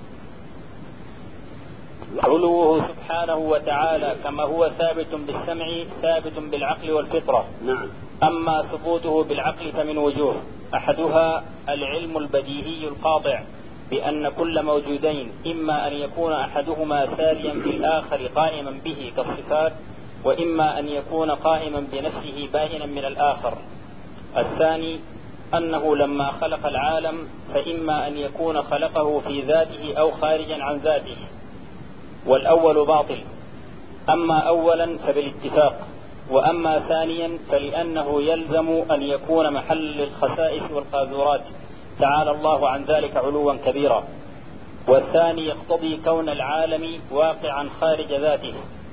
علوه سبحانه وتعالى كما هو ثابت بالسمع ثابت بالعقل والفطرة. نعم. أما ثبوته بالعقل فمن وجوه، أحدها العلم البديهي القاطع بأن كل موجودين إما أن يكون أحدهما ساريا في الآخر قائما به كالصفات، وإما أن يكون قائما بنفسه بائنا من الآخر. الثاني أنه لما خلق العالم فإما أن يكون خلقه في ذاته أو خارجا عن ذاته، والأول باطل. أما أولا فبالاتفاق، وأما ثانيا فلأنه يلزم أن يكون محل للخسائس والقاذورات، تعالى الله عن ذلك علوا كبيرا. والثاني يقتضي كون العالم واقعا خارج ذاته.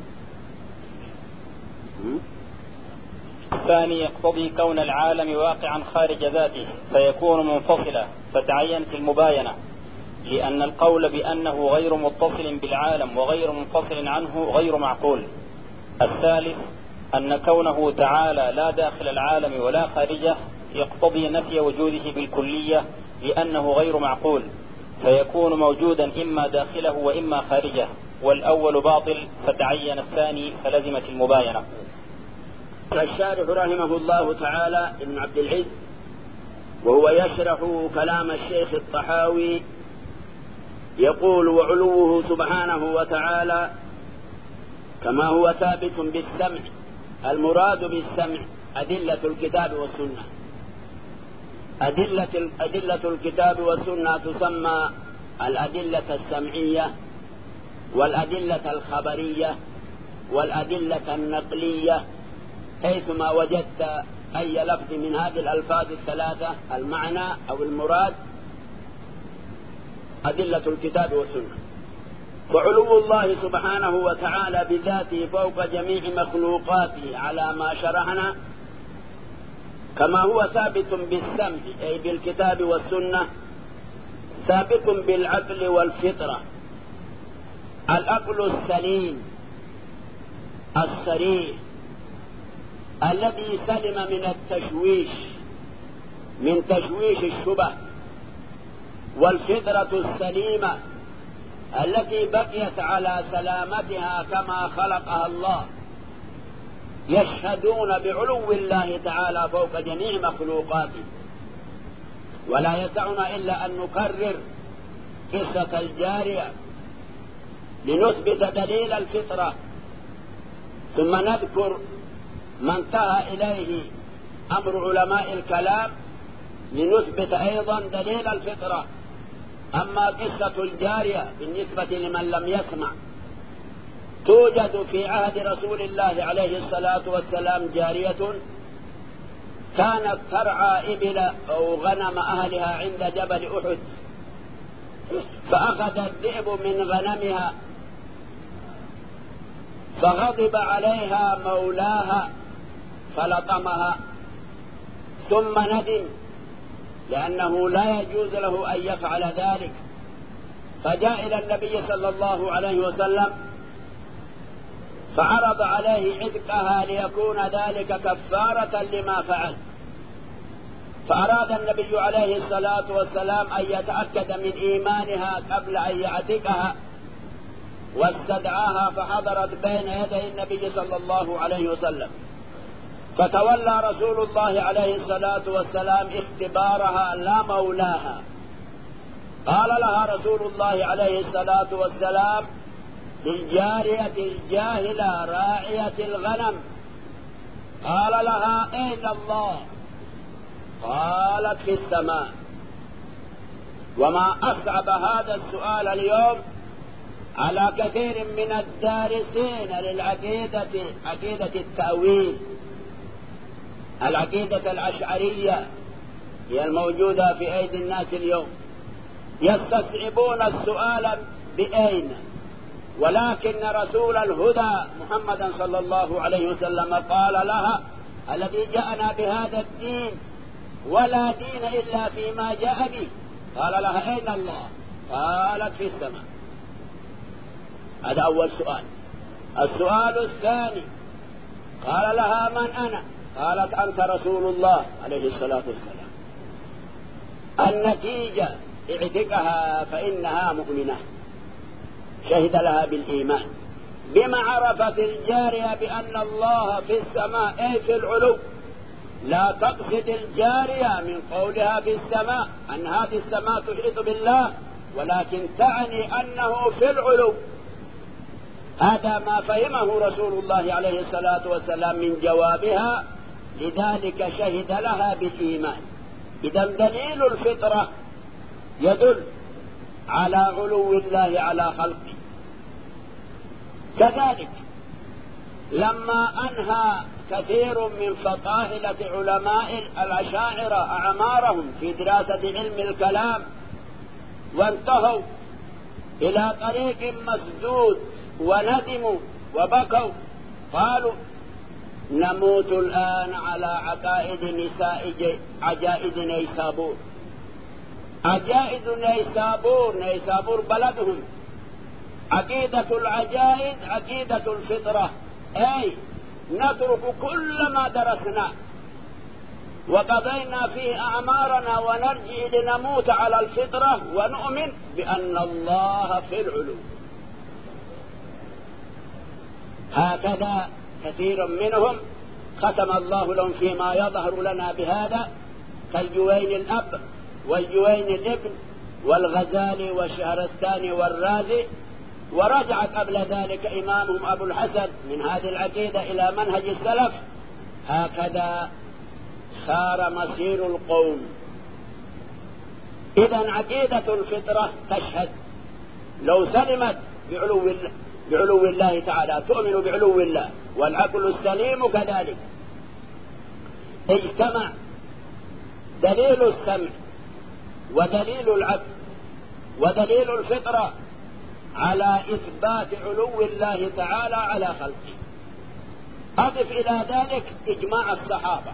الثاني يقتضي كون العالم واقعا خارج ذاته فيكون منفصلا، فتعينت المباينة، لأن القول بأنه غير متصل بالعالم وغير منفصل عنه غير معقول. الثالث أن كونه تعالى لا داخل العالم ولا خارجه يقتضي نفي وجوده بالكلية، لأنه غير معقول، فيكون موجودا إما داخله وإما خارجه، والأول باطل فتعين الثاني فلزمت المباينة. الشارح رحمه الله تعالى ابن عبد العز وهو يشرح كلام الشيخ الطحاوي يقول: وعلوه سبحانه وتعالى كما هو ثابت بالسمع. المراد بالسمع أدلة الكتاب والسنة. أدلة الكتاب والسنة تسمى الأدلة السمعية والأدلة الخبرية والأدلة النقلية، حيثما وجدت أي لفظ من هذه الألفاظ الثلاثة المعنى أو المراد أدلة الكتاب والسنة. وعلو الله سبحانه وتعالى بذاته فوق جميع مخلوقاته على ما شرحنا كما هو ثابت بالسمع أي بالكتاب والسنة، ثابت بالعقل والفطرة. العقل السليم الصريح الذي سلم من التشويش، من تشويش الشبه، والفطرة السليمة التي بقيت على سلامتها كما خلقها الله، يشهدون بعلو الله تعالى فوق جميع مخلوقاته. ولا يسعنا إلا أن نكرر قصة الجارية لنثبت دليل الفطرة، ثم نذكر ما انتهى إليه أمر علماء الكلام لنثبت أيضا دليل الفطرة. أما قصة الجارية بالنسبة لمن لم يسمع، توجد في عهد رسول الله عليه الصلاة والسلام جارية كانت ترعى إبل أو غنم أهلها عند جبل أحد، فأخذ الذئب من غنمها فغضب عليها مولاها فلطمها، ثم ندم لأنه لا يجوز له أن يفعل ذلك، فجاء إلى النبي صلى الله عليه وسلم فعرض عليه عتقها ليكون ذلك كفارة لما فعل. فأراد النبي عليه الصلاة والسلام أن يتأكد من إيمانها قبل أن يعتقها، واستدعاها فحضرت بين يدي النبي صلى الله عليه وسلم، فتولى رسول الله عليه الصلاة والسلام اختبارها لا مولاها. قال لها رسول الله عليه الصلاة والسلام للجارية الجاهلة راعية الغنم، قال لها أين الله؟ قالت في السماء. وما أصعب هذا السؤال اليوم على كثير من الدارسين للعقيدة، عقيدة التأويل، العقيدة الأشعرية هي الموجودة في أيدي الناس اليوم، يستصعبون السؤال بأين، ولكن رسول الهدى محمدا صلى الله عليه وسلم قال لها الذي جاءنا بهذا الدين ولا دين إلا فيما جاء به، قال لها أين الله؟ قالت في السماء. هذا أول سؤال. السؤال الثاني قال لها من أنا؟ قالت أنت رسول الله عليه الصلاة والسلام. النتيجة اعتقها فإنها مؤمنة، شهد لها بالإيمان. بما عرفت الجارية بأن الله في السماء أي في العلو، لا تقصد الجارية من قولها في السماء أن هذه السماء تحيط بالله، ولكن تعني أنه في العلو. هذا ما فهمه رسول الله عليه الصلاة والسلام من جوابها، لذلك شهد لها بالإيمان. إذا دليل الفطرة يدل على علو الله على خلقه. كذلك لما أنهى كثير من فطاحلة علماء الأشاعرة أعمارهم في دراسة علم الكلام وانتهوا إلى طريق مسدود وندموا وبكوا، قالوا نموت الآن على عقائد نساء عجائز نيسابور. عجائز نيسابور، نيسابور بلدهم. عقيدة العجائز عقيدة الفطرة، أي نترك كل ما درسنا وقضينا فيه أعمارنا ونرجع لنموت على الفطرة ونؤمن بأن الله في العلو. هكذا كثير منهم ختم الله لهم فيما يظهر لنا بهذا، كالجوين الأب والجوين الابن والغزالي والشهرستاني والرازي. ورجع قبل ذلك إمامهم أبو الحسن من هذه العقيدة إلى منهج السلف. هكذا صار مصير القوم. إذن عقيدة الفطرة تشهد لو سلمت بعلو الله تعالى، تؤمن بعلو الله، والعقل السليم كذلك. اجتمع دليل السمع ودليل العقل ودليل الفطرة على إثبات علو الله تعالى على خلقه. أضف إلى ذلك إجماع الصحابة.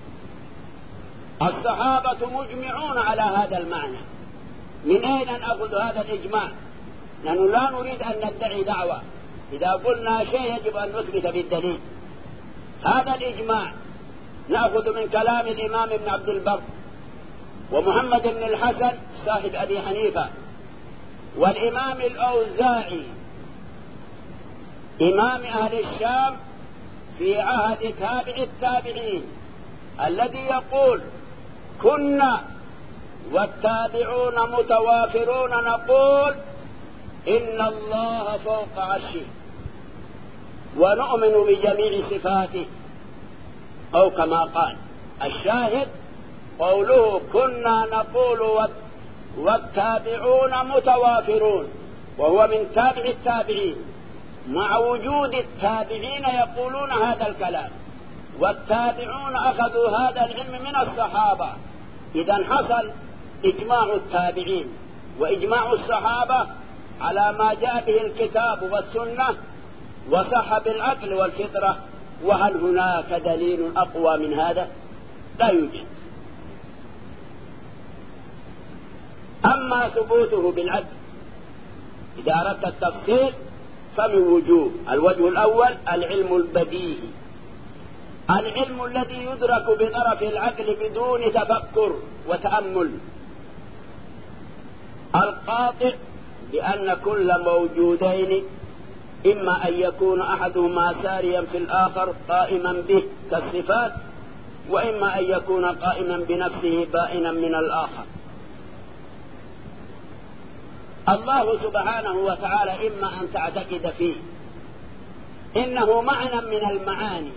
الصحابة مجمعون على هذا المعنى. من أين نأخذ هذا الإجماع؟ نحن لا نريد أن ندعي دعوة، إذا قلنا شيء يجب أن نثبت بالدليل. هذا الإجماع نأخذ من كلام الإمام ابن عبد البر ومحمد بن الحسن صاحب أبي حنيفة والإمام الأوزاعي إمام أهل الشام في عهد تابع التابعين الذي يقول كنا والتابعون متوافرون نقول إن الله فوق عرشه ونؤمن بجميع صفاته، أو كما قال. الشاهد قوله كنا نقول والتابعون متوافرون، وهو من تابع التابعين، مع وجود التابعين يقولون هذا الكلام، والتابعون أخذوا هذا العلم من الصحابة. إذن حصل إجماع التابعين وإجماع الصحابة على ما جاء به الكتاب والسنة وصح بالعقل والفطرة. وهل هناك دليل أقوى من هذا؟ لا يوجد. أما ثبوته بالعدل إذا أردت التفصيل فمن وجوه: الوجه الأول العلم البديهي، العلم الذي يدرك بطرف العقل بدون تفكر وتأمل، القاطع بأن كل موجودين إما أن يكون أحدهما ساريا في الآخر قائما به كالصفات، وإما أن يكون قائما بنفسه بائنا من الآخر. الله سبحانه وتعالى إما أن تعتقد فيه إنه معنى من المعاني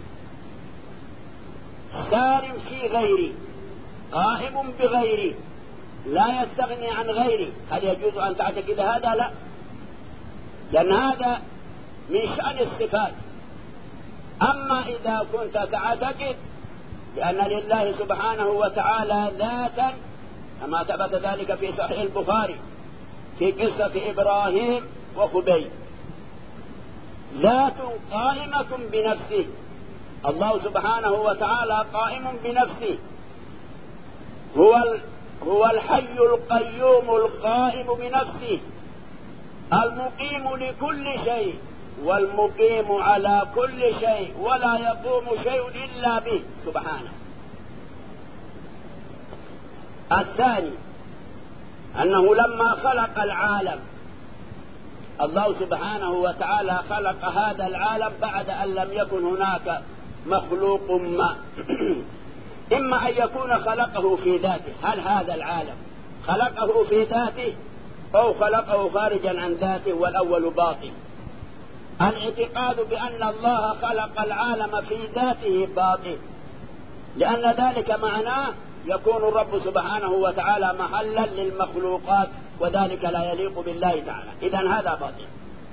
سار في غيره قائم بغيره لا يستغني عن غيره. هل يجوز أن تعتقد هذا؟ لا، لأن هذا من شأن الصفات. أما إذا كنت تعتقد بأن لله سبحانه وتعالى ذاتا كما ثبت ذلك في صحيح البخاري في قصة إبراهيم وخبيب، ذات قائمة بنفسه، الله سبحانه وتعالى قائم بنفسه، هو الحي القيوم القائم بنفسه، المقيم لكل شيء والمقيم على كل شيء، ولا يقوم شيء إلا به سبحانه. الثاني أنه لما خلق العالم الله سبحانه وتعالى خلق هذا العالم بعد أن لم يكن هناك مخلوق ما إما أن يكون خلقه في ذاته، هل هذا العالم خلقه في ذاته أو خلقه خارجا عن ذاته، والأول باطل. الاعتقاد بأن الله خلق العالم في ذاته باطل، لأن ذلك معناه يكون الرب سبحانه وتعالى محلا للمخلوقات، وذلك لا يليق بالله تعالى، إذن هذا باطل.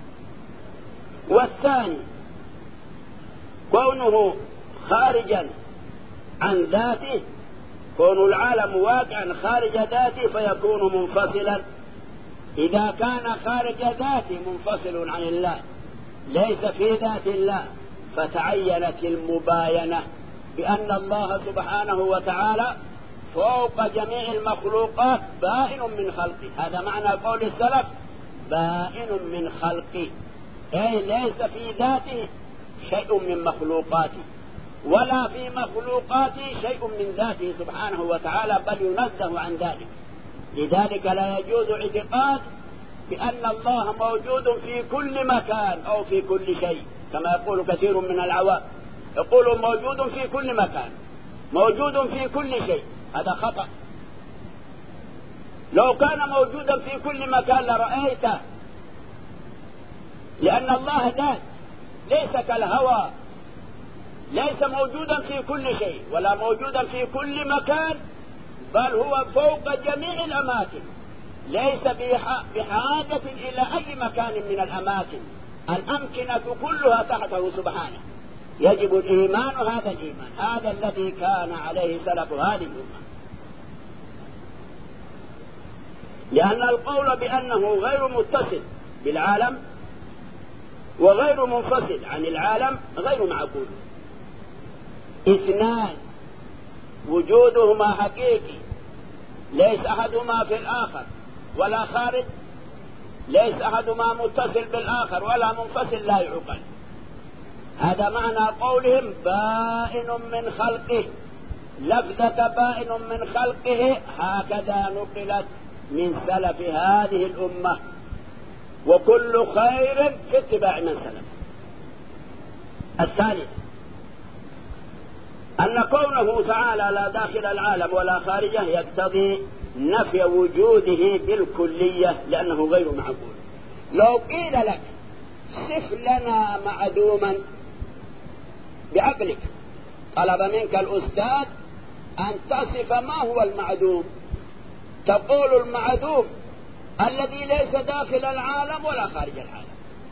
والثاني كونه خارجا عن ذاته، كون العالم واقعا خارج ذاته فيكون منفصلا. إذا كان خارج ذاته منفصل عن الله ليس في ذات الله، فتعينت المباينة بأن الله سبحانه وتعالى فوق جميع المخلوقات بائن من خلقه. هذا معنى قول السلف بائن من خلقه، أي ليس في ذاته شيء من مخلوقاته ولا في مخلوقاته شيء من ذاته سبحانه وتعالى، بل ينزه عن ذلك. لذلك لا يجوز اعتقاد بأن الله موجود في كل مكان أو في كل شيء، كما يقول كثير من العوام، يقول موجود في كل مكان، موجود في كل شيء. هذا خطأ. لو كان موجودا في كل مكان لرأيته، لأن الله ذات ليس كالهوى، ليس موجودا في كل شيء ولا موجودا في كل مكان، بل هو فوق جميع الأماكن، ليس بحاجة إلى أي مكان من الأماكن، الأمكنة كلها تحته سبحانه. يجب الإيمان، هذا الإيمان هذا الذي كان عليه سلف هذه الأمة. لأن القول بأنه غير متصل بالعالم وغير منفصل عن العالم غير معقول. اثنان وجودهما حقيقي، ليس أحدهما في الآخر ولا خارج، ليس أحدهما متصل بالآخر ولا منفصل، لا يعقل. هذا معنى قولهم بائن من خلقه. لفظة بائن من خلقه هكذا نقلت من سلف هذه الأمة، وكل خير في اتباع من سلف. الثالث أن كونه تعالى لا داخل العالم ولا خارجه يقتضي نفي وجوده بالكلية لأنه غير معقول. لو قيل لك صف لنا معدوما بعقلك، طلب منك الأستاذ أن تصف ما هو المعدوم، تقول المعدوم الذي ليس داخل العالم ولا خارج العالم،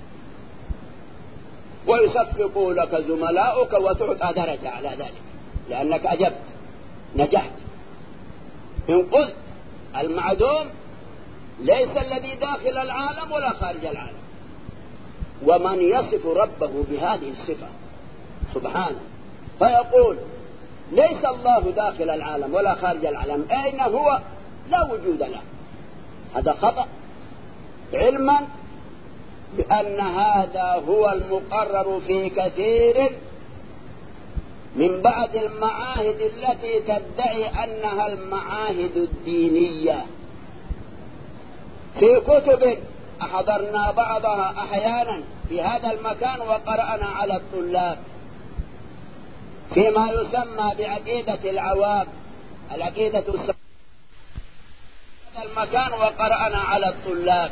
ويصفق لك زملاؤك وتعطى درجة على ذلك لأنك أجبت نجحت. إن قلت المعدوم ليس الذي داخل العالم ولا خارج العالم، ومن يصف ربه بهذه الصفة سبحانه فيقول ليس الله داخل العالم ولا خارج العالم، أين هو؟ لا وجود له، هذا خطأ، علما بأن هذا هو المقرر في كثير من بعض المعاهد التي تدعي أنها المعاهد الدينية. في كتب أحضرنا بعضها أحيانا في هذا المكان وقرأنا على الطلاب فيما يسمى بعقيدة العوام، العقيدة هذا المكان وقرأنا على الطلاب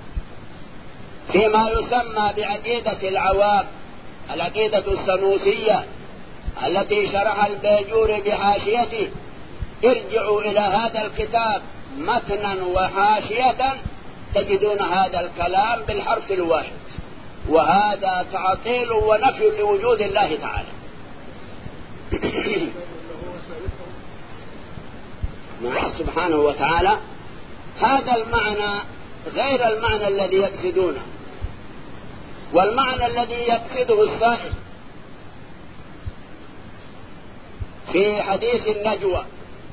فيما يسمى بعقيدة العوام، العقيدة السنوسية التي شرح البيجوري بحاشيته. ارجعوا إلى هذا الكتاب متنا وحاشية تجدون هذا الكلام بالحرف الواحد، وهذا تعطيل ونفي لوجود الله تعالى. سبحانه وتعالى هذا المعنى غير المعنى الذي يقصدونه، والمعنى الذي يقصده السائل في حديث النجوى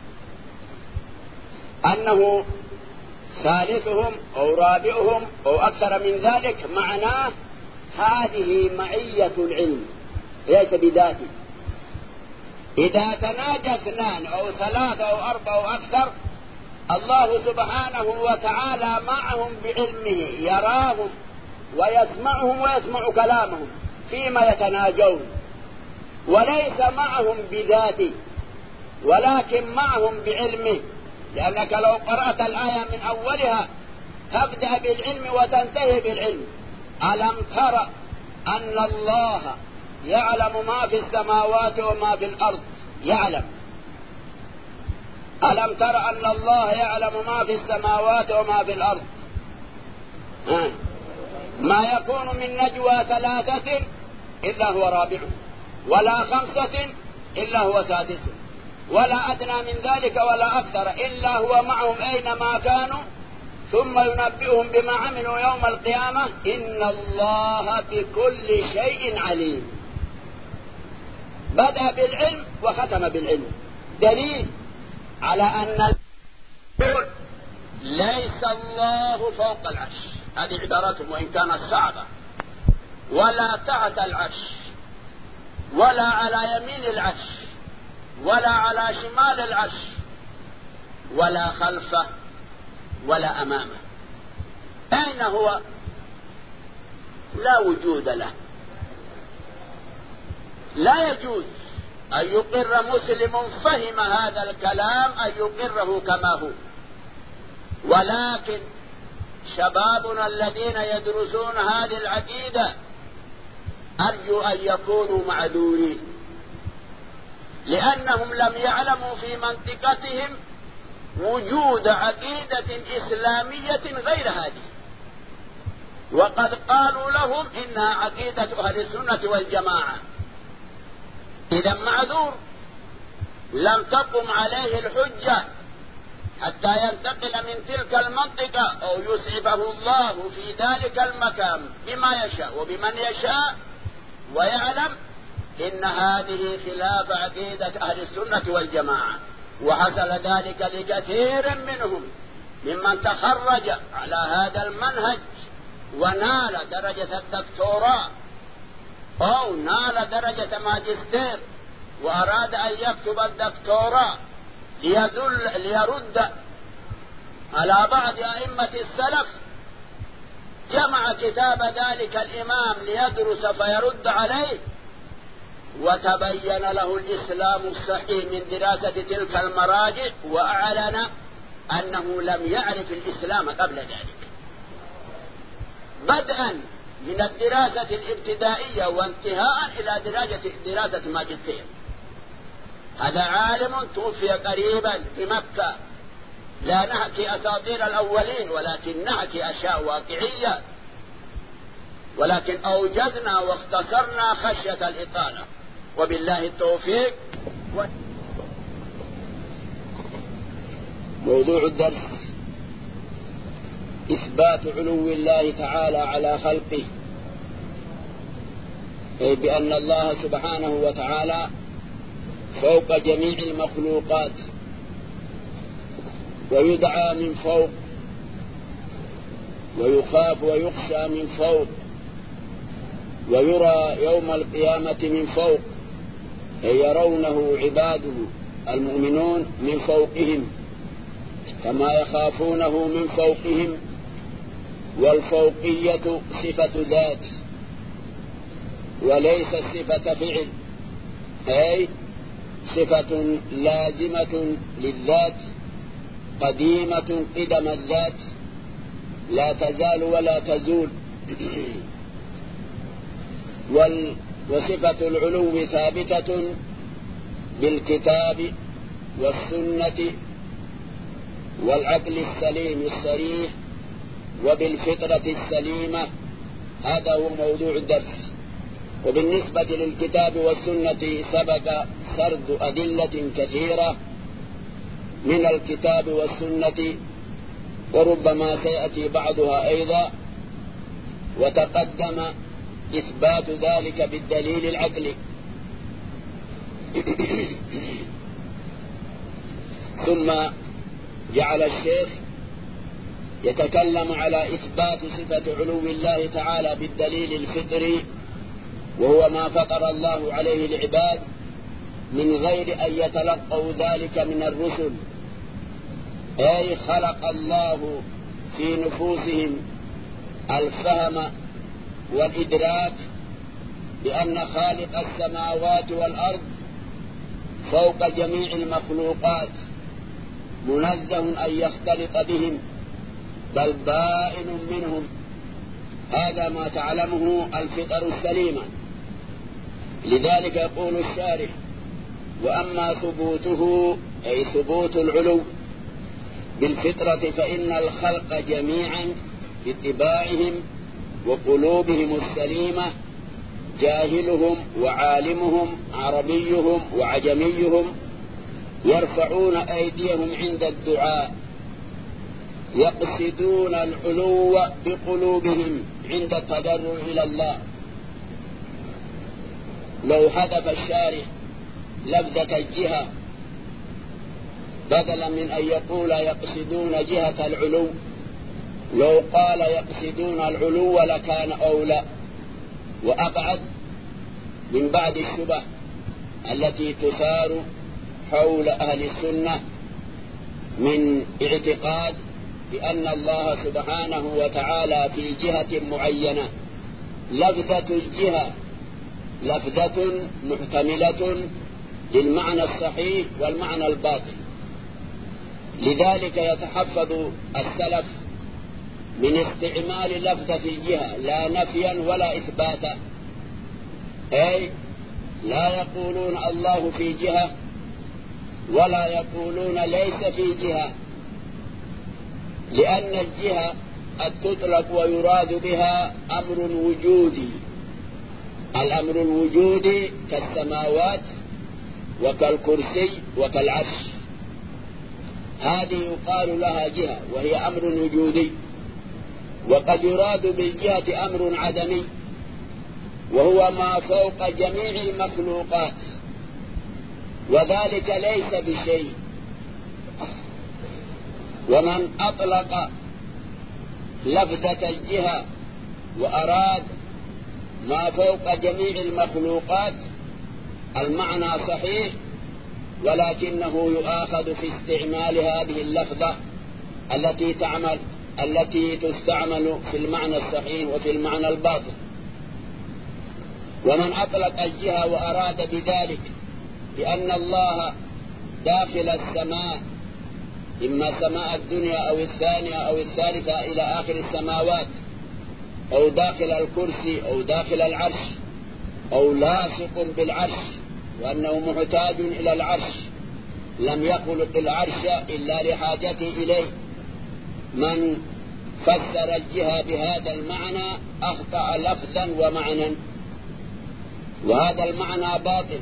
أنه ثالثهم أو رابعهم أو أكثر من ذلك، معناه هذه معية العلم ليس بذاته. إذا تناجى اثنان أو ثلاثة أو أربعة أو أكثر، الله سبحانه وتعالى معهم بعلمه، يراهم ويسمعهم ويسمع كلامهم فيما يتناجون، وليس معهم بذاته ولكن معهم بعلمه. لأنك لو قرأت الآية من أولها تبدأ بالعلم وتنتهي بالعلم. ألم تر أن الله يعلم ما في السماوات وما في الأرض؟ يعلم. ألم تر أن الله يعلم ما في السماوات وما في الأرض؟ ما يكون من نجوى ثلاثة إلا هو رابعهم، ولا خمسة إلا هو سادسهم، ولا أدنى من ذلك ولا أكثر إلا هو معهم أينما كانوا ثم ينبئهم بما عملوا يوم القيامة إن الله بكل شيء عليم. بدأ بالعلم وختم بالعلم، دليل على أن ليس الله فوق العرش، هذه عبارتهم وإن كانت صعبة، ولا تحت العرش، ولا على يمين العرش، ولا على شمال العرش، ولا خلفه ولا أمامه. أين هو؟ لا وجود له. لا يجوز أن يقر مسلم فهم هذا الكلام أن يقره كما هو، ولكن شبابنا الذين يدرسون هذه العقيدة أرجو أن يكونوا معذورين، لأنهم لم يعلموا في منطقتهم وجود عقيدة إسلامية غير هذه، وقد قالوا لهم إنها عقيدة أهل السنة والجماعة. إذا معذور، لم تقم عليه الحجة حتى ينتقل من تلك المنطقة أو يسعفه الله في ذلك المكان بما يشاء وبمن يشاء، ويعلم إن هذه خلاف عقيدة أهل السنة والجماعة. وحصل ذلك لكثير منهم ممن تخرج على هذا المنهج ونال درجة الدكتوراه أو نال درجة ماجستير وأراد أن يكتب الدكتوراه ليرد على بعض أئمة السلف، جمع كتاب ذلك الإمام ليدرس فيرد عليه، وتبين له الإسلام الصحيح من دراسة تلك المراجع، وأعلن أنه لم يعرف الإسلام قبل ذلك، بدءا من الدراسة الابتدائية وانتهاء إلى دراسة ماجستير. هذا عالم توفي قريبا في مكة، لا نحكي أساطير الأولين ولكن نحكي أشياء واقعية، ولكن أوجزنا واختصرنا خشية الإطالة، وبالله التوفيق. موضوع الدرس إثبات علو الله تعالى على خلقه، أي بأن الله سبحانه وتعالى فوق جميع المخلوقات، ويدعى من فوق، ويخاف ويخشى من فوق، ويرى يوم القيامة من فوق، أي يرونه عباده المؤمنون من فوقهم كما يخافونه من فوقهم. والفوقية صفة ذات وليس صفة فعل، أي صفة لازمة للذات قديمة قدم الذات لا تزال ولا تزول. وصفة العلو ثابتة بالكتاب والسنة والعقل السليم الصريح وبالفطرة السليمة. هذا هو موضوع الدرس. وبالنسبة للكتاب والسنة سبق سرد أدلة كثيرة من الكتاب والسنة، وربما سيأتي بعضها أيضا، وتقدم إثبات ذلك بالدليل العقلي. ثم جعل الشيخ يتكلم على إثبات صفة علو الله تعالى بالدليل الفطري، وهو ما فطر الله عليه العباد من غير أن يتلقوا ذلك من الرسل، أي خلق الله في نفوسهم الفهم والإدراك بأن خالق السماوات والأرض فوق جميع المخلوقات، منزه أن يختلط بهم بل بائن منهم. هذا ما تعلمه الفطر السليمة. لذلك يقول الشارح: وأما ثبوته أي ثبوت العلو بالفطرة فإن الخلق جميعا باتباعهم وقلوبهم السليمة، جاهلهم وعالمهم عربيهم وعجميهم، يرفعون أيديهم عند الدعاء، يقصدون العلو بقلوبهم عند التضرع إلى الله. لو حذف الشارح لفظة الجهة بدلا من أن يقول يقصدون جهة العلو، لو قال يقصدون العلو لكان أولى وأبعد من بعد الشبه التي تثار حول أهل السنة من اعتقاد بأن الله سبحانه وتعالى في جهة معينة. لفظة الجهة لفظة محتملة للمعنى الصحيح والمعنى الباطل، لذلك يتحفظ السلف من استعمال لفظة الجهة لا نفيا ولا إثباتا، أي لا يقولون الله في جهة ولا يقولون ليس في جهة، لأن الجهة قد تطلق ويراد بها أمر وجودي. الأمر الوجودي كالسماوات وكالكرسي وكالعرش، هذه يقال لها جهة وهي أمر وجودي. وقد يراد بالجهة أمر عدمي وهو ما فوق جميع المخلوقات، وذلك ليس بشيء. ومن أطلق لفظة الجهة وأراد ما فوق جميع المخلوقات المعنى صحيح، ولكنه يؤاخذ في استعمال هذه اللفظة التي تستعمل في المعنى الصحيح وفي المعنى الباطل. ومن أطلق الجهة وأراد بذلك بأن الله داخل السماء، إما سماء الدنيا أو الثانية أو الثالثة إلى آخر السماوات، أو داخل الكرسي أو داخل العرش، أو لاصق بالعرش وأنه محتاج إلى العرش، لم يخلق العرش إلا لحاجته إليه. من فسر الجهة بهذا المعنى أخطأ لفظا ومعنى، وهذا المعنى باطل.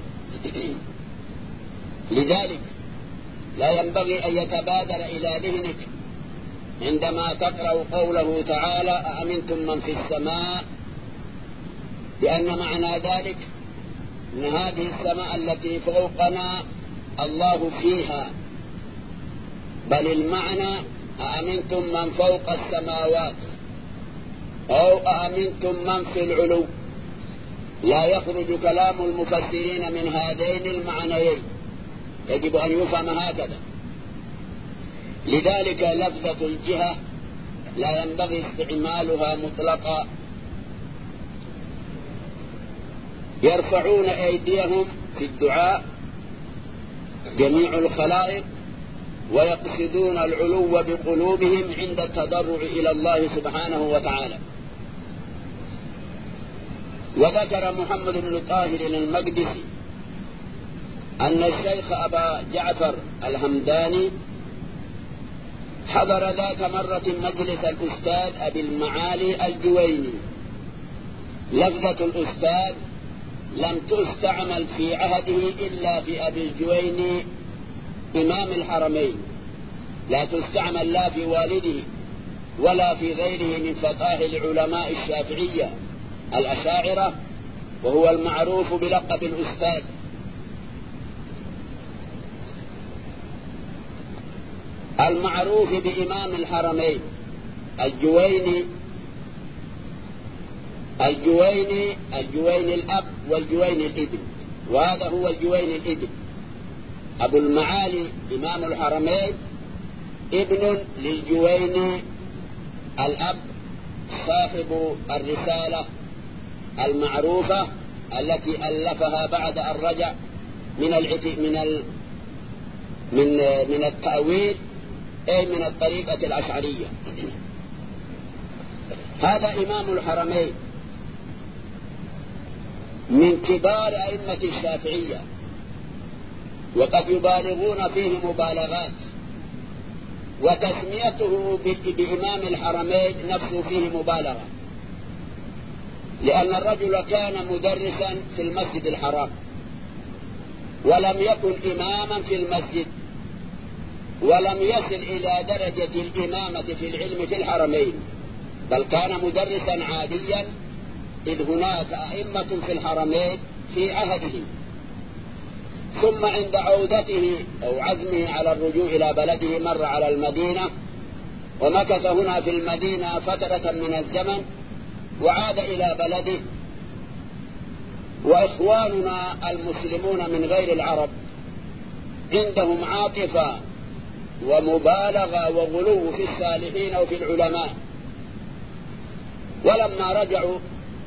لذلك لا ينبغي أن يتبادر إلى ذهنك عندما تقرأ قوله تعالى أأمنتم من في السماء، لأن معنى ذلك أن هذه السماء التي فوقنا الله فيها، بل المعنى أأمنتم من فوق السماوات أو أأمنتم من في العلو. لا يخرج كلام المفسرين من هذين المعنيين، يجب أن يفهم هكذا. لذلك لفظة الجهة لا ينبغي استعمالها مطلقا. يرفعون أيديهم في الدعاء جميع الخلائق ويقصدون العلو بقلوبهم عند التضرع إلى الله سبحانه وتعالى. وذكر محمد بن طاهر المقدسي أن الشيخ أبا جعفر الهمداني حضر ذات مرة مجلس الأستاذ أبي المعالي الجويني. لفظة الأستاذ لم تستعمل في عهده إلا في أبي الجويني إمام الحرمين، لا تستعمل لا في والده ولا في غيره من فقاه العلماء الشافعية الأشاعرة، وهو المعروف بلقب الأستاذ. المعروف بإمام الحرمين الجويني الأب والجويني الابن، وهذا هو الجويني الابن. أبو المعالي إمام الحرمين ابن للجويني الأب، صاحب الرسالة المعروفة التي ألفها بعد أن رجع من التأويل، أي من الطريقة الأشعرية. هذا إمام الحرمين من كبار أئمة الشافعية، وقد يبالغون فيه مبالغات، وتسميته بإمام الحرمين نفسه فيه مبالغة، لأن الرجل كان مدرسا في المسجد الحرام، ولم يكن إماما في المسجد، ولم يصل إلى درجة الإمامة في العلم في الحرمين، بل كان مدرسا عاديا، إذ هناك أئمة في الحرمين في عهده. ثم عند عودته أو عزمه على الرجوع إلى بلده مر على المدينة، ومكث هنا في المدينة فترة من الزمن، وعاد إلى بلده. وإخواننا المسلمون من غير العرب عندهم عاطفة ومبالغة وغلو في الصالحين وفي العلماء. ولما رجعوا،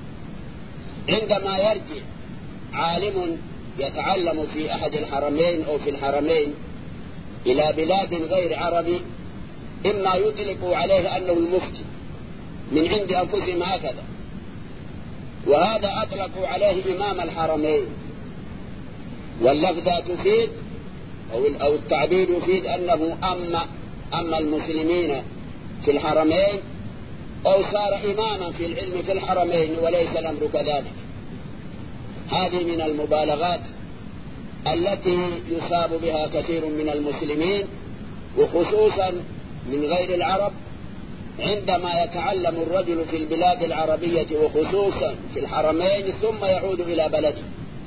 عندما يرجع عالم يتعلم في أحد الحرمين أو في الحرمين إلى بلاد غير عربي، إما يطلق عليه أنه المفتي من عند أنفسهم هكذا، وهذا أطلقوا عليه إمام الحرمين. واللفظة تفيد أو التعبير يفيد أنه أما المسلمين في الحرمين، أو صار إماما في العلم في الحرمين، وليس الأمر كذلك. هذه من المبالغات التي يصاب بها كثير من المسلمين، وخصوصا من غير العرب، عندما يتعلم الرجل في البلاد العربية وخصوصا في الحرمين ثم يعود إلى بلده،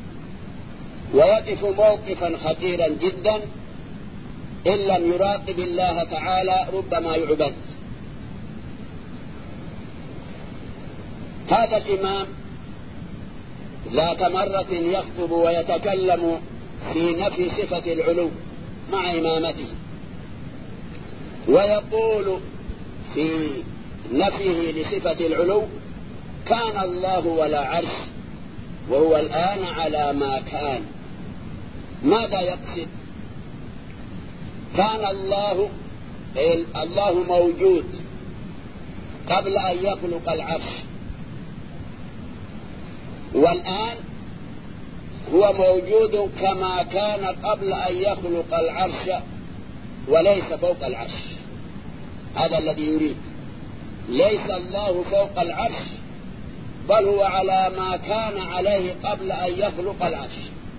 ويقف موقفا خطيرا جدا، إن لم يراقب الله تعالى ربما يعبد. هذا الإمام ذات مرة يخطب ويتكلم في نفي صفة العلو مع إمامته، ويقول في نفيه لصفة العلو: كان الله ولا عرش وهو الآن على ما كان. ماذا يقصد؟ كان الله موجود قبل أن يخلق العرش، والآن هو موجود كما كان قبل أن يخلق العرش وليس فوق العرش. هذا الذي يريد، ليس الله فوق العرش بل هو على ما كان عليه قبل أن يخلق العرش.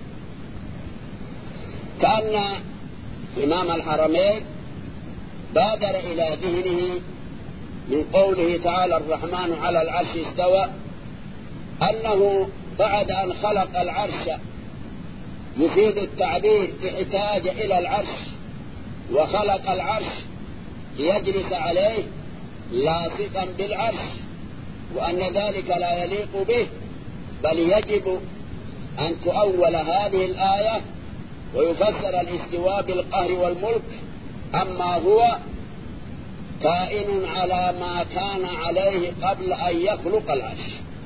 كأن إمام الحرمين بادر إلى ذهنه من قوله تعالى الرحمن على العرش استوى أنه بعد أن خلق العرش يفيد التعبير احتاج إلى العرش وخلق العرش ليجلس عليه لاصقا بالعرش، وأن ذلك لا يليق به، بل يجب أن تؤول هذه الآية ويفسر الاستواء بالقهر والملك. أما هو كائن على ما كان عليه قبل أن يخلق العرش.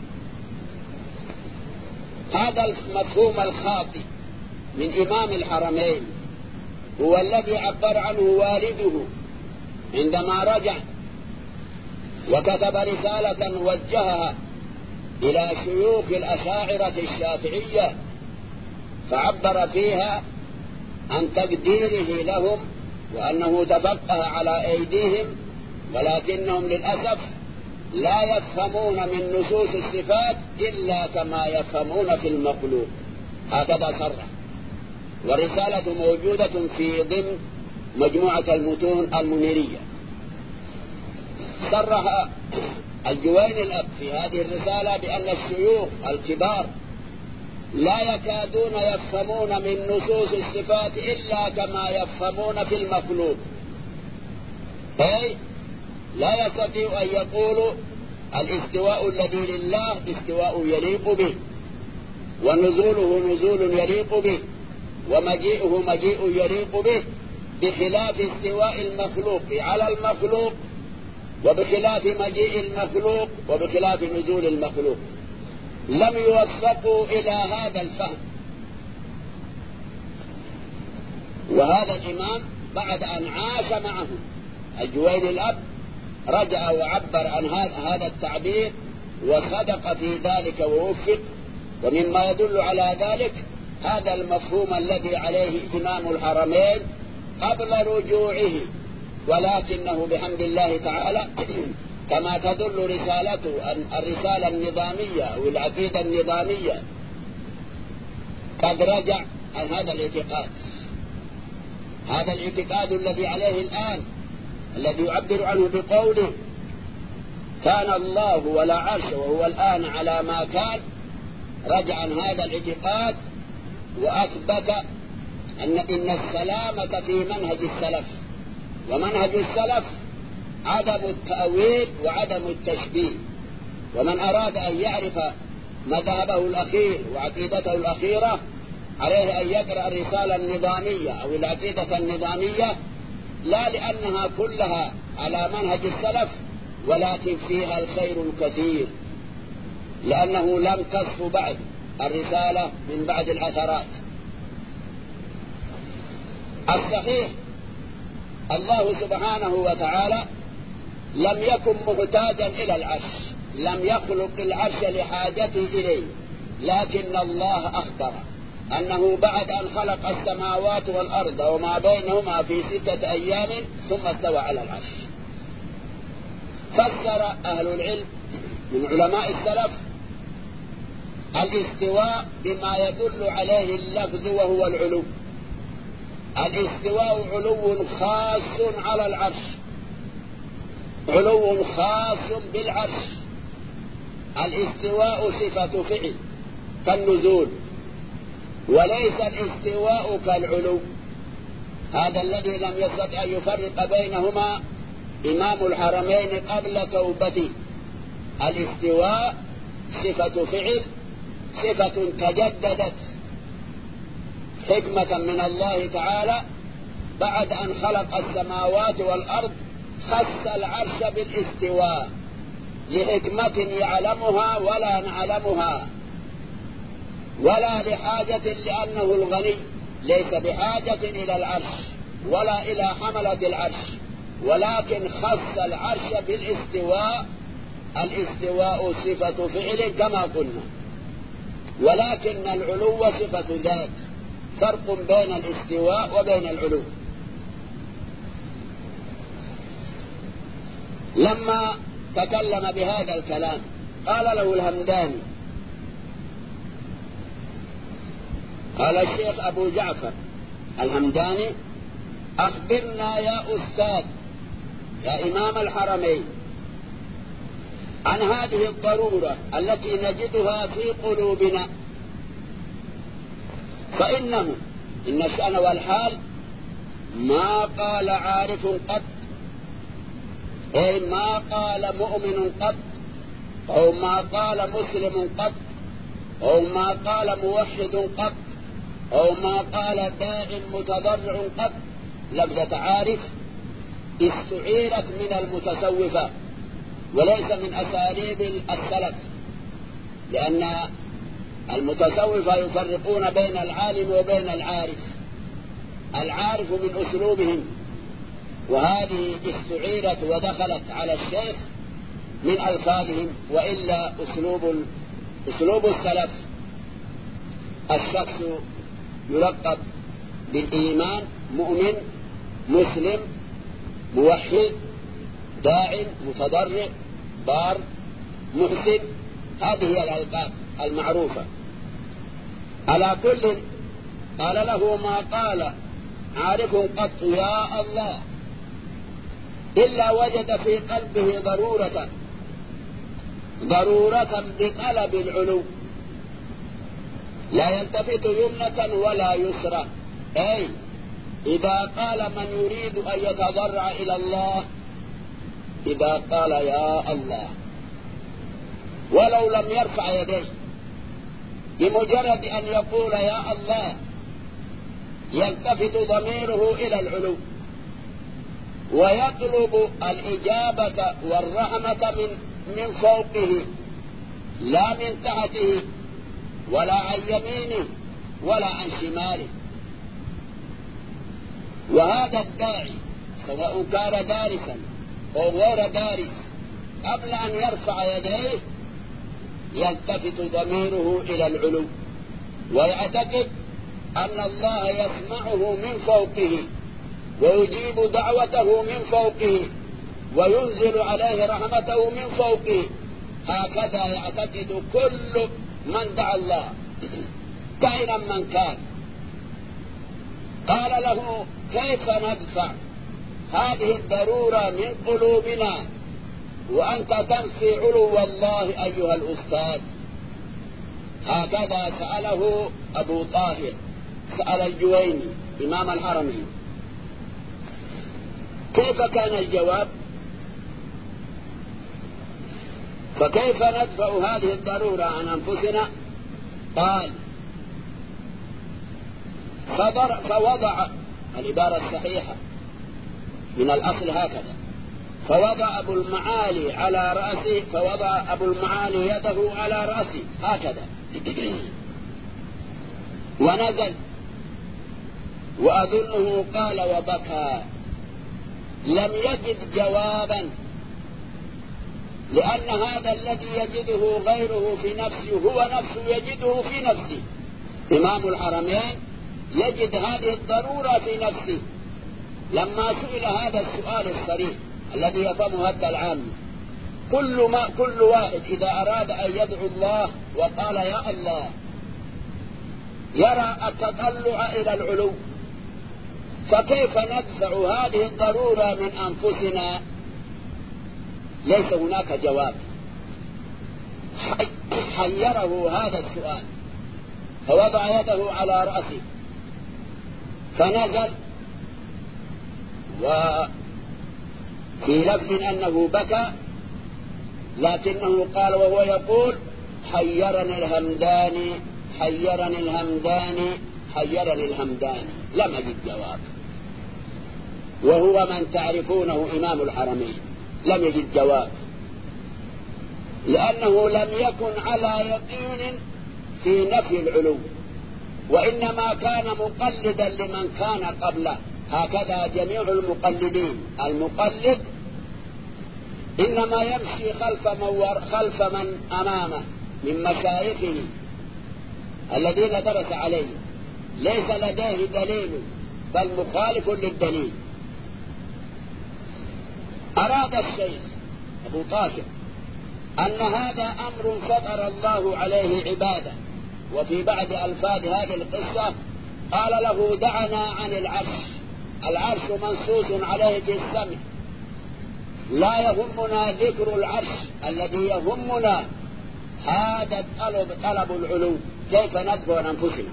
هذا المفهوم الخاطئ من إمام الحرمين هو الذي عبر عنه والده عندما رجع وكتب رسالة وجهها إلى شيوخ الأشاعرة الشافعية، فعبر فيها عن تقديره لهم وأنه تفقه على أيديهم، ولكنهم للأسف لا يفهمون من نصوص الصفات إلا كما يفهمون في المخلوق. هكذا صرح، والرسالة موجودة في ضمن مجموعة المتون المنيرية. صرح الجويني الأب في هذه الرسالة بأن الشيوخ الكبار لا يكادون يفهمون من نصوص الصفات إلا كما يفهمون في المخلوق، أي لا يستطيع أن يقولوا الاستواء الذي لله استواء يليق به، ونزوله نزول يليق به، ومجيئه مجيء يليق به، بخلاف استواء المخلوق على المخلوق، وبخلاف مجيء المخلوق، وبخلاف نزول المخلوق. لم يوفقوا إلى هذا الفهم. وهذا الإمام بعد أن عاش معه الجويني الأب رجع وعبر عن هذا التعبير وصدق في ذلك ووفق. ومما يدل على ذلك هذا المفهوم الذي عليه إمام الحرمين قبل رجوعه، ولكنه بحمد الله تعالى كما تدل رسالته الرسالة النظامية أو العقيدة النظامية قد رجع عن هذا الاعتقاد. هذا الاعتقاد الذي عليه الآن، الذي يعبر عنه بقوله كان الله ولا عرش وهو الآن على ما كان، رجع عن هذا الاعتقاد وأثبت إن السلامة في منهج السلف، ومنهج السلف عدم التأويل وعدم التشبيه. ومن أراد أن يعرف مذهبه الأخير وعقيدته الأخيرة عليه أن يقرأ الرسالة النظامية أو العقيدة النظامية، لا لأنها كلها على منهج السلف، ولكن فيها الخير الكثير، لأنه لم تصف بعد الرسالة من بعد العثرات. الصحيح الله سبحانه وتعالى لم يكن محتاجا إلى العرش، لم يخلق العرش لحاجته إليه، لكن الله أخبر أنه بعد أن خلق السماوات والأرض وما بينهما في 6 أيام ثم استوى على العرش. فسر أهل العلم من علماء السلف الاستواء بما يدل عليه اللفظ وهو العلو. الاستواء علو خاص على العرش، علو خاص بالعرش. الاستواء صفة فعل كالنزول، وليس الاستواء كالعلو. هذا الذي لم يستطع أن يفرق بينهما إمام الحرمين قبل توبته. الاستواء صفة فعل، صفة تجددت حكمة من الله تعالى بعد أن خلق السماوات والأرض، خص العرش بالاستواء لحكمة يعلمها ولا نعلمها. ولا لحاجة لأنه الغني ليس بحاجة إلى العرش ولا إلى حملة العرش، ولكن خص العرش بالاستواء. الاستواء صفة فعل كما قلنا، ولكن العلو صفة ذات، فرق بين الاستواء وبين العلو. لما تكلم بهذا الكلام قال له الهمداني، قال الشيخ أبو جعفر الهمداني: أخبرنا يا أستاذ يا إمام الحرمين عن هذه الضرورة التي نجدها في قلوبنا، فإنه إن الشأن والحال ما قال عارف قط، أي ما قال مؤمن قط، أو ما قال مسلم قط، أو ما قال موحد قط، أو ما قال داع متضرع قط. لفظة عارف استعيرت من المتصوفة وليس من أساليب السلف، لأن المتصوفة يفرقون بين العالم وبين العارف. العارف من أسلوبهم، وهذه استعيرت ودخلت على الشيخ من ألفاظهم، وإلا أسلوب السلف الشخص يلقب بالإيمان: مؤمن، مسلم، موحد، داع، متضرع، بار، محسن. هذه هي الألقاب المعروفة. على كل قال له: ما قال عارف قط يا الله إلا وجد في قلبه ضرورة بطلب العلو، لا يلتفت يمنة ولا يسرى. أي إذا قال من يريد أن يتضرع إلى الله، إذا قال يا الله ولو لم يرفع يديه، بمجرد أن يقول يا الله يلتفت ضميره إلى العلو ويطلب الإجابة والرحمة من فوقه لا من تحته ولا عن يمينه ولا عن شماله. وهذا الداعي سواء كان دارسا أو غير دارس قبل أن يرفع يديه يلتفت ضميره إلى العلو، ويعتقد أن الله يسمعه من فوقه ويجيب دعوته من فوقه وينزل عليه رحمته من فوقه. هكذا يعتقد كل من دعا الله كائنا من كان. قال له: كيف ندفع هذه الضرورة من قلوبنا وأنت تنفي علو الله أيها الأستاذ؟ هكذا سأله أبو طاهر، سأل الجويني إمام الحرمين. كيف كان الجواب؟ فكيف ندفع هذه الضرورة عن أنفسنا؟ قال: فوضع العبارة الصحيحة من الأصل هكذا: فوضع أبو المعالي على رأسه، فوضع أبو المعالي يده على رأسه هكذا ونزل، وأظنه قال وبكى. لم يجد جوابا، لأن هذا الذي يجده غيره في نفسه هو نفسه يجده في نفسه. إمام الحرمين يجد هذه الضرورة في نفسه. لما سئل هذا السؤال الصريح الذي يفهمه هذا العام: كل واحد إذا أراد أن يدعو الله وقال يا الله يرى التطلع إلى العلو، فكيف ندفع هذه الضرورة من أنفسنا؟ ليس هناك جواب. حيره هذا السؤال، فوضع يده على رأسه فنزل، وفي لفظ أنه بكى، لكنه قال وهو يقول: حيرني الهمداني، حيرني الهمداني، حيرني الهمداني. لم أجد جواب، وهو من تعرفونه إمام الحرمين لم يجد جواب، لأنه لم يكن على يقين في نفي العلو، وإنما كان مقلدا لمن كان قبله. هكذا جميع المقلدين، المقلد إنما يمشي خلف من أمامه من مشايخه الذين درس عليه، ليس لديه دليل بل مخالف للدليل. أراد الشيخ أبو طاهر أن هذا أمر فطر الله عليه عباده، وفي بعد ألفاظ هذه القصة قال له دعنا عن العرش. العرش منصوص عليه في السمع، لا يهمنا ذكر العرش، الذي يهمنا هذا طلب العلو، كيف نذكر أنفسنا.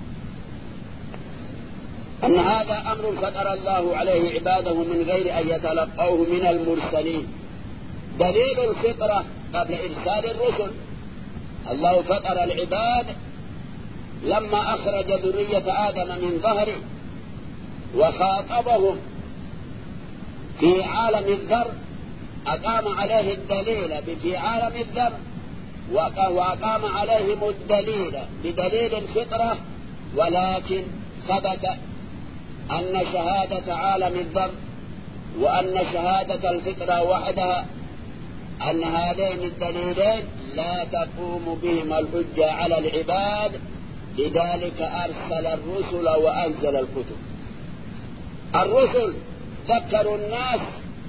أن هذا أمر فطر الله عليه عباده من غير أن يتلقوه من المرسلين. دليل الفطرة قبل إرسال الرسل، الله فطر العباد لما أخرج ذرية آدم من ظهره وخاطبهم في عالم الذر، أقام عليه الدليل في عالم الذر، وأقام عليهم الدليل بدليل الفطرة، ولكن ثبت أن شهادة عالم الذر وأن شهادة الفطرة وحدها، أن هذين الدليلين لا تقوم بهما الحجة على العباد، لذلك أرسل الرسل وأنزل الكتب. الرسل ذكروا الناس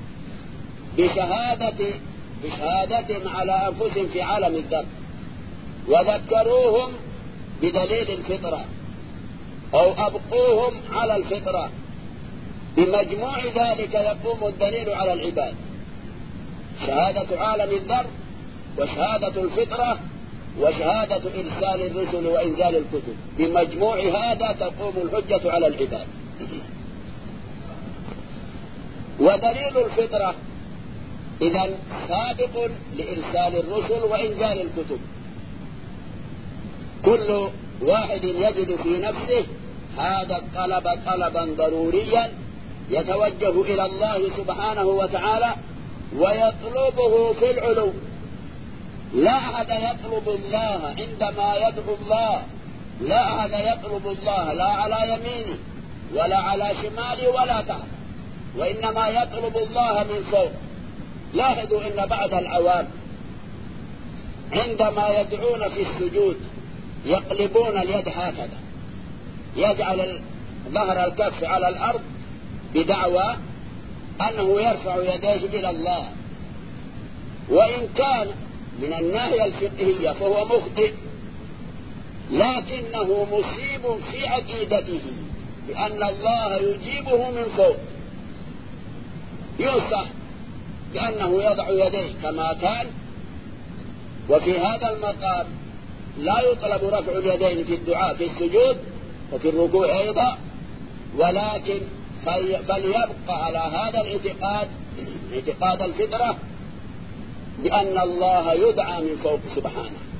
بشهادتهم على أنفسهم في عالم الذر، وذكروهم بدليل الفطرة أو أبقوهم على الفطرة. بمجموع ذلك يقوم الدليل على العباد، شهادة عالم الذر وشهادة الفطرة وشهادة إرسال الرسل وإنزال الكتب، بمجموع هذا تقوم الحجة على العباد. ودليل الفطرة إذن سابق لإرسال الرسل وإنزال الكتب. كل واحد يجد في نفسه هذا الطلب طلبا ضروريا يتوجه إلى الله سبحانه وتعالى ويطلبه في العلو. لا أحد يطلب الله عندما يدعو الله، لا أحد يطلب الله لا على يمينه ولا على شماله ولا تحت، وإنما يطلب الله من فوق. لاحظوا إن بعض العوام عندما يدعون في السجود يقلبون اليد هكذا، يجعل ظهر الكف على الأرض بدعوى أنه يرفع يديه إلى الله، وإن كان من الناحية الفقهية فهو مخطئ، لكنه مصيب في عقيدته بأن الله يجيبه من فوق. ينصح بأنه يضع يديه كما كان، وفي هذا المقام لا يطلب رفع اليدين في الدعاء في السجود وفي الركوع أيضا، ولكن فليبقى على هذا الاعتقاد، اعتقاد الفطرة، بأن الله يدعى من فوق سبحانه.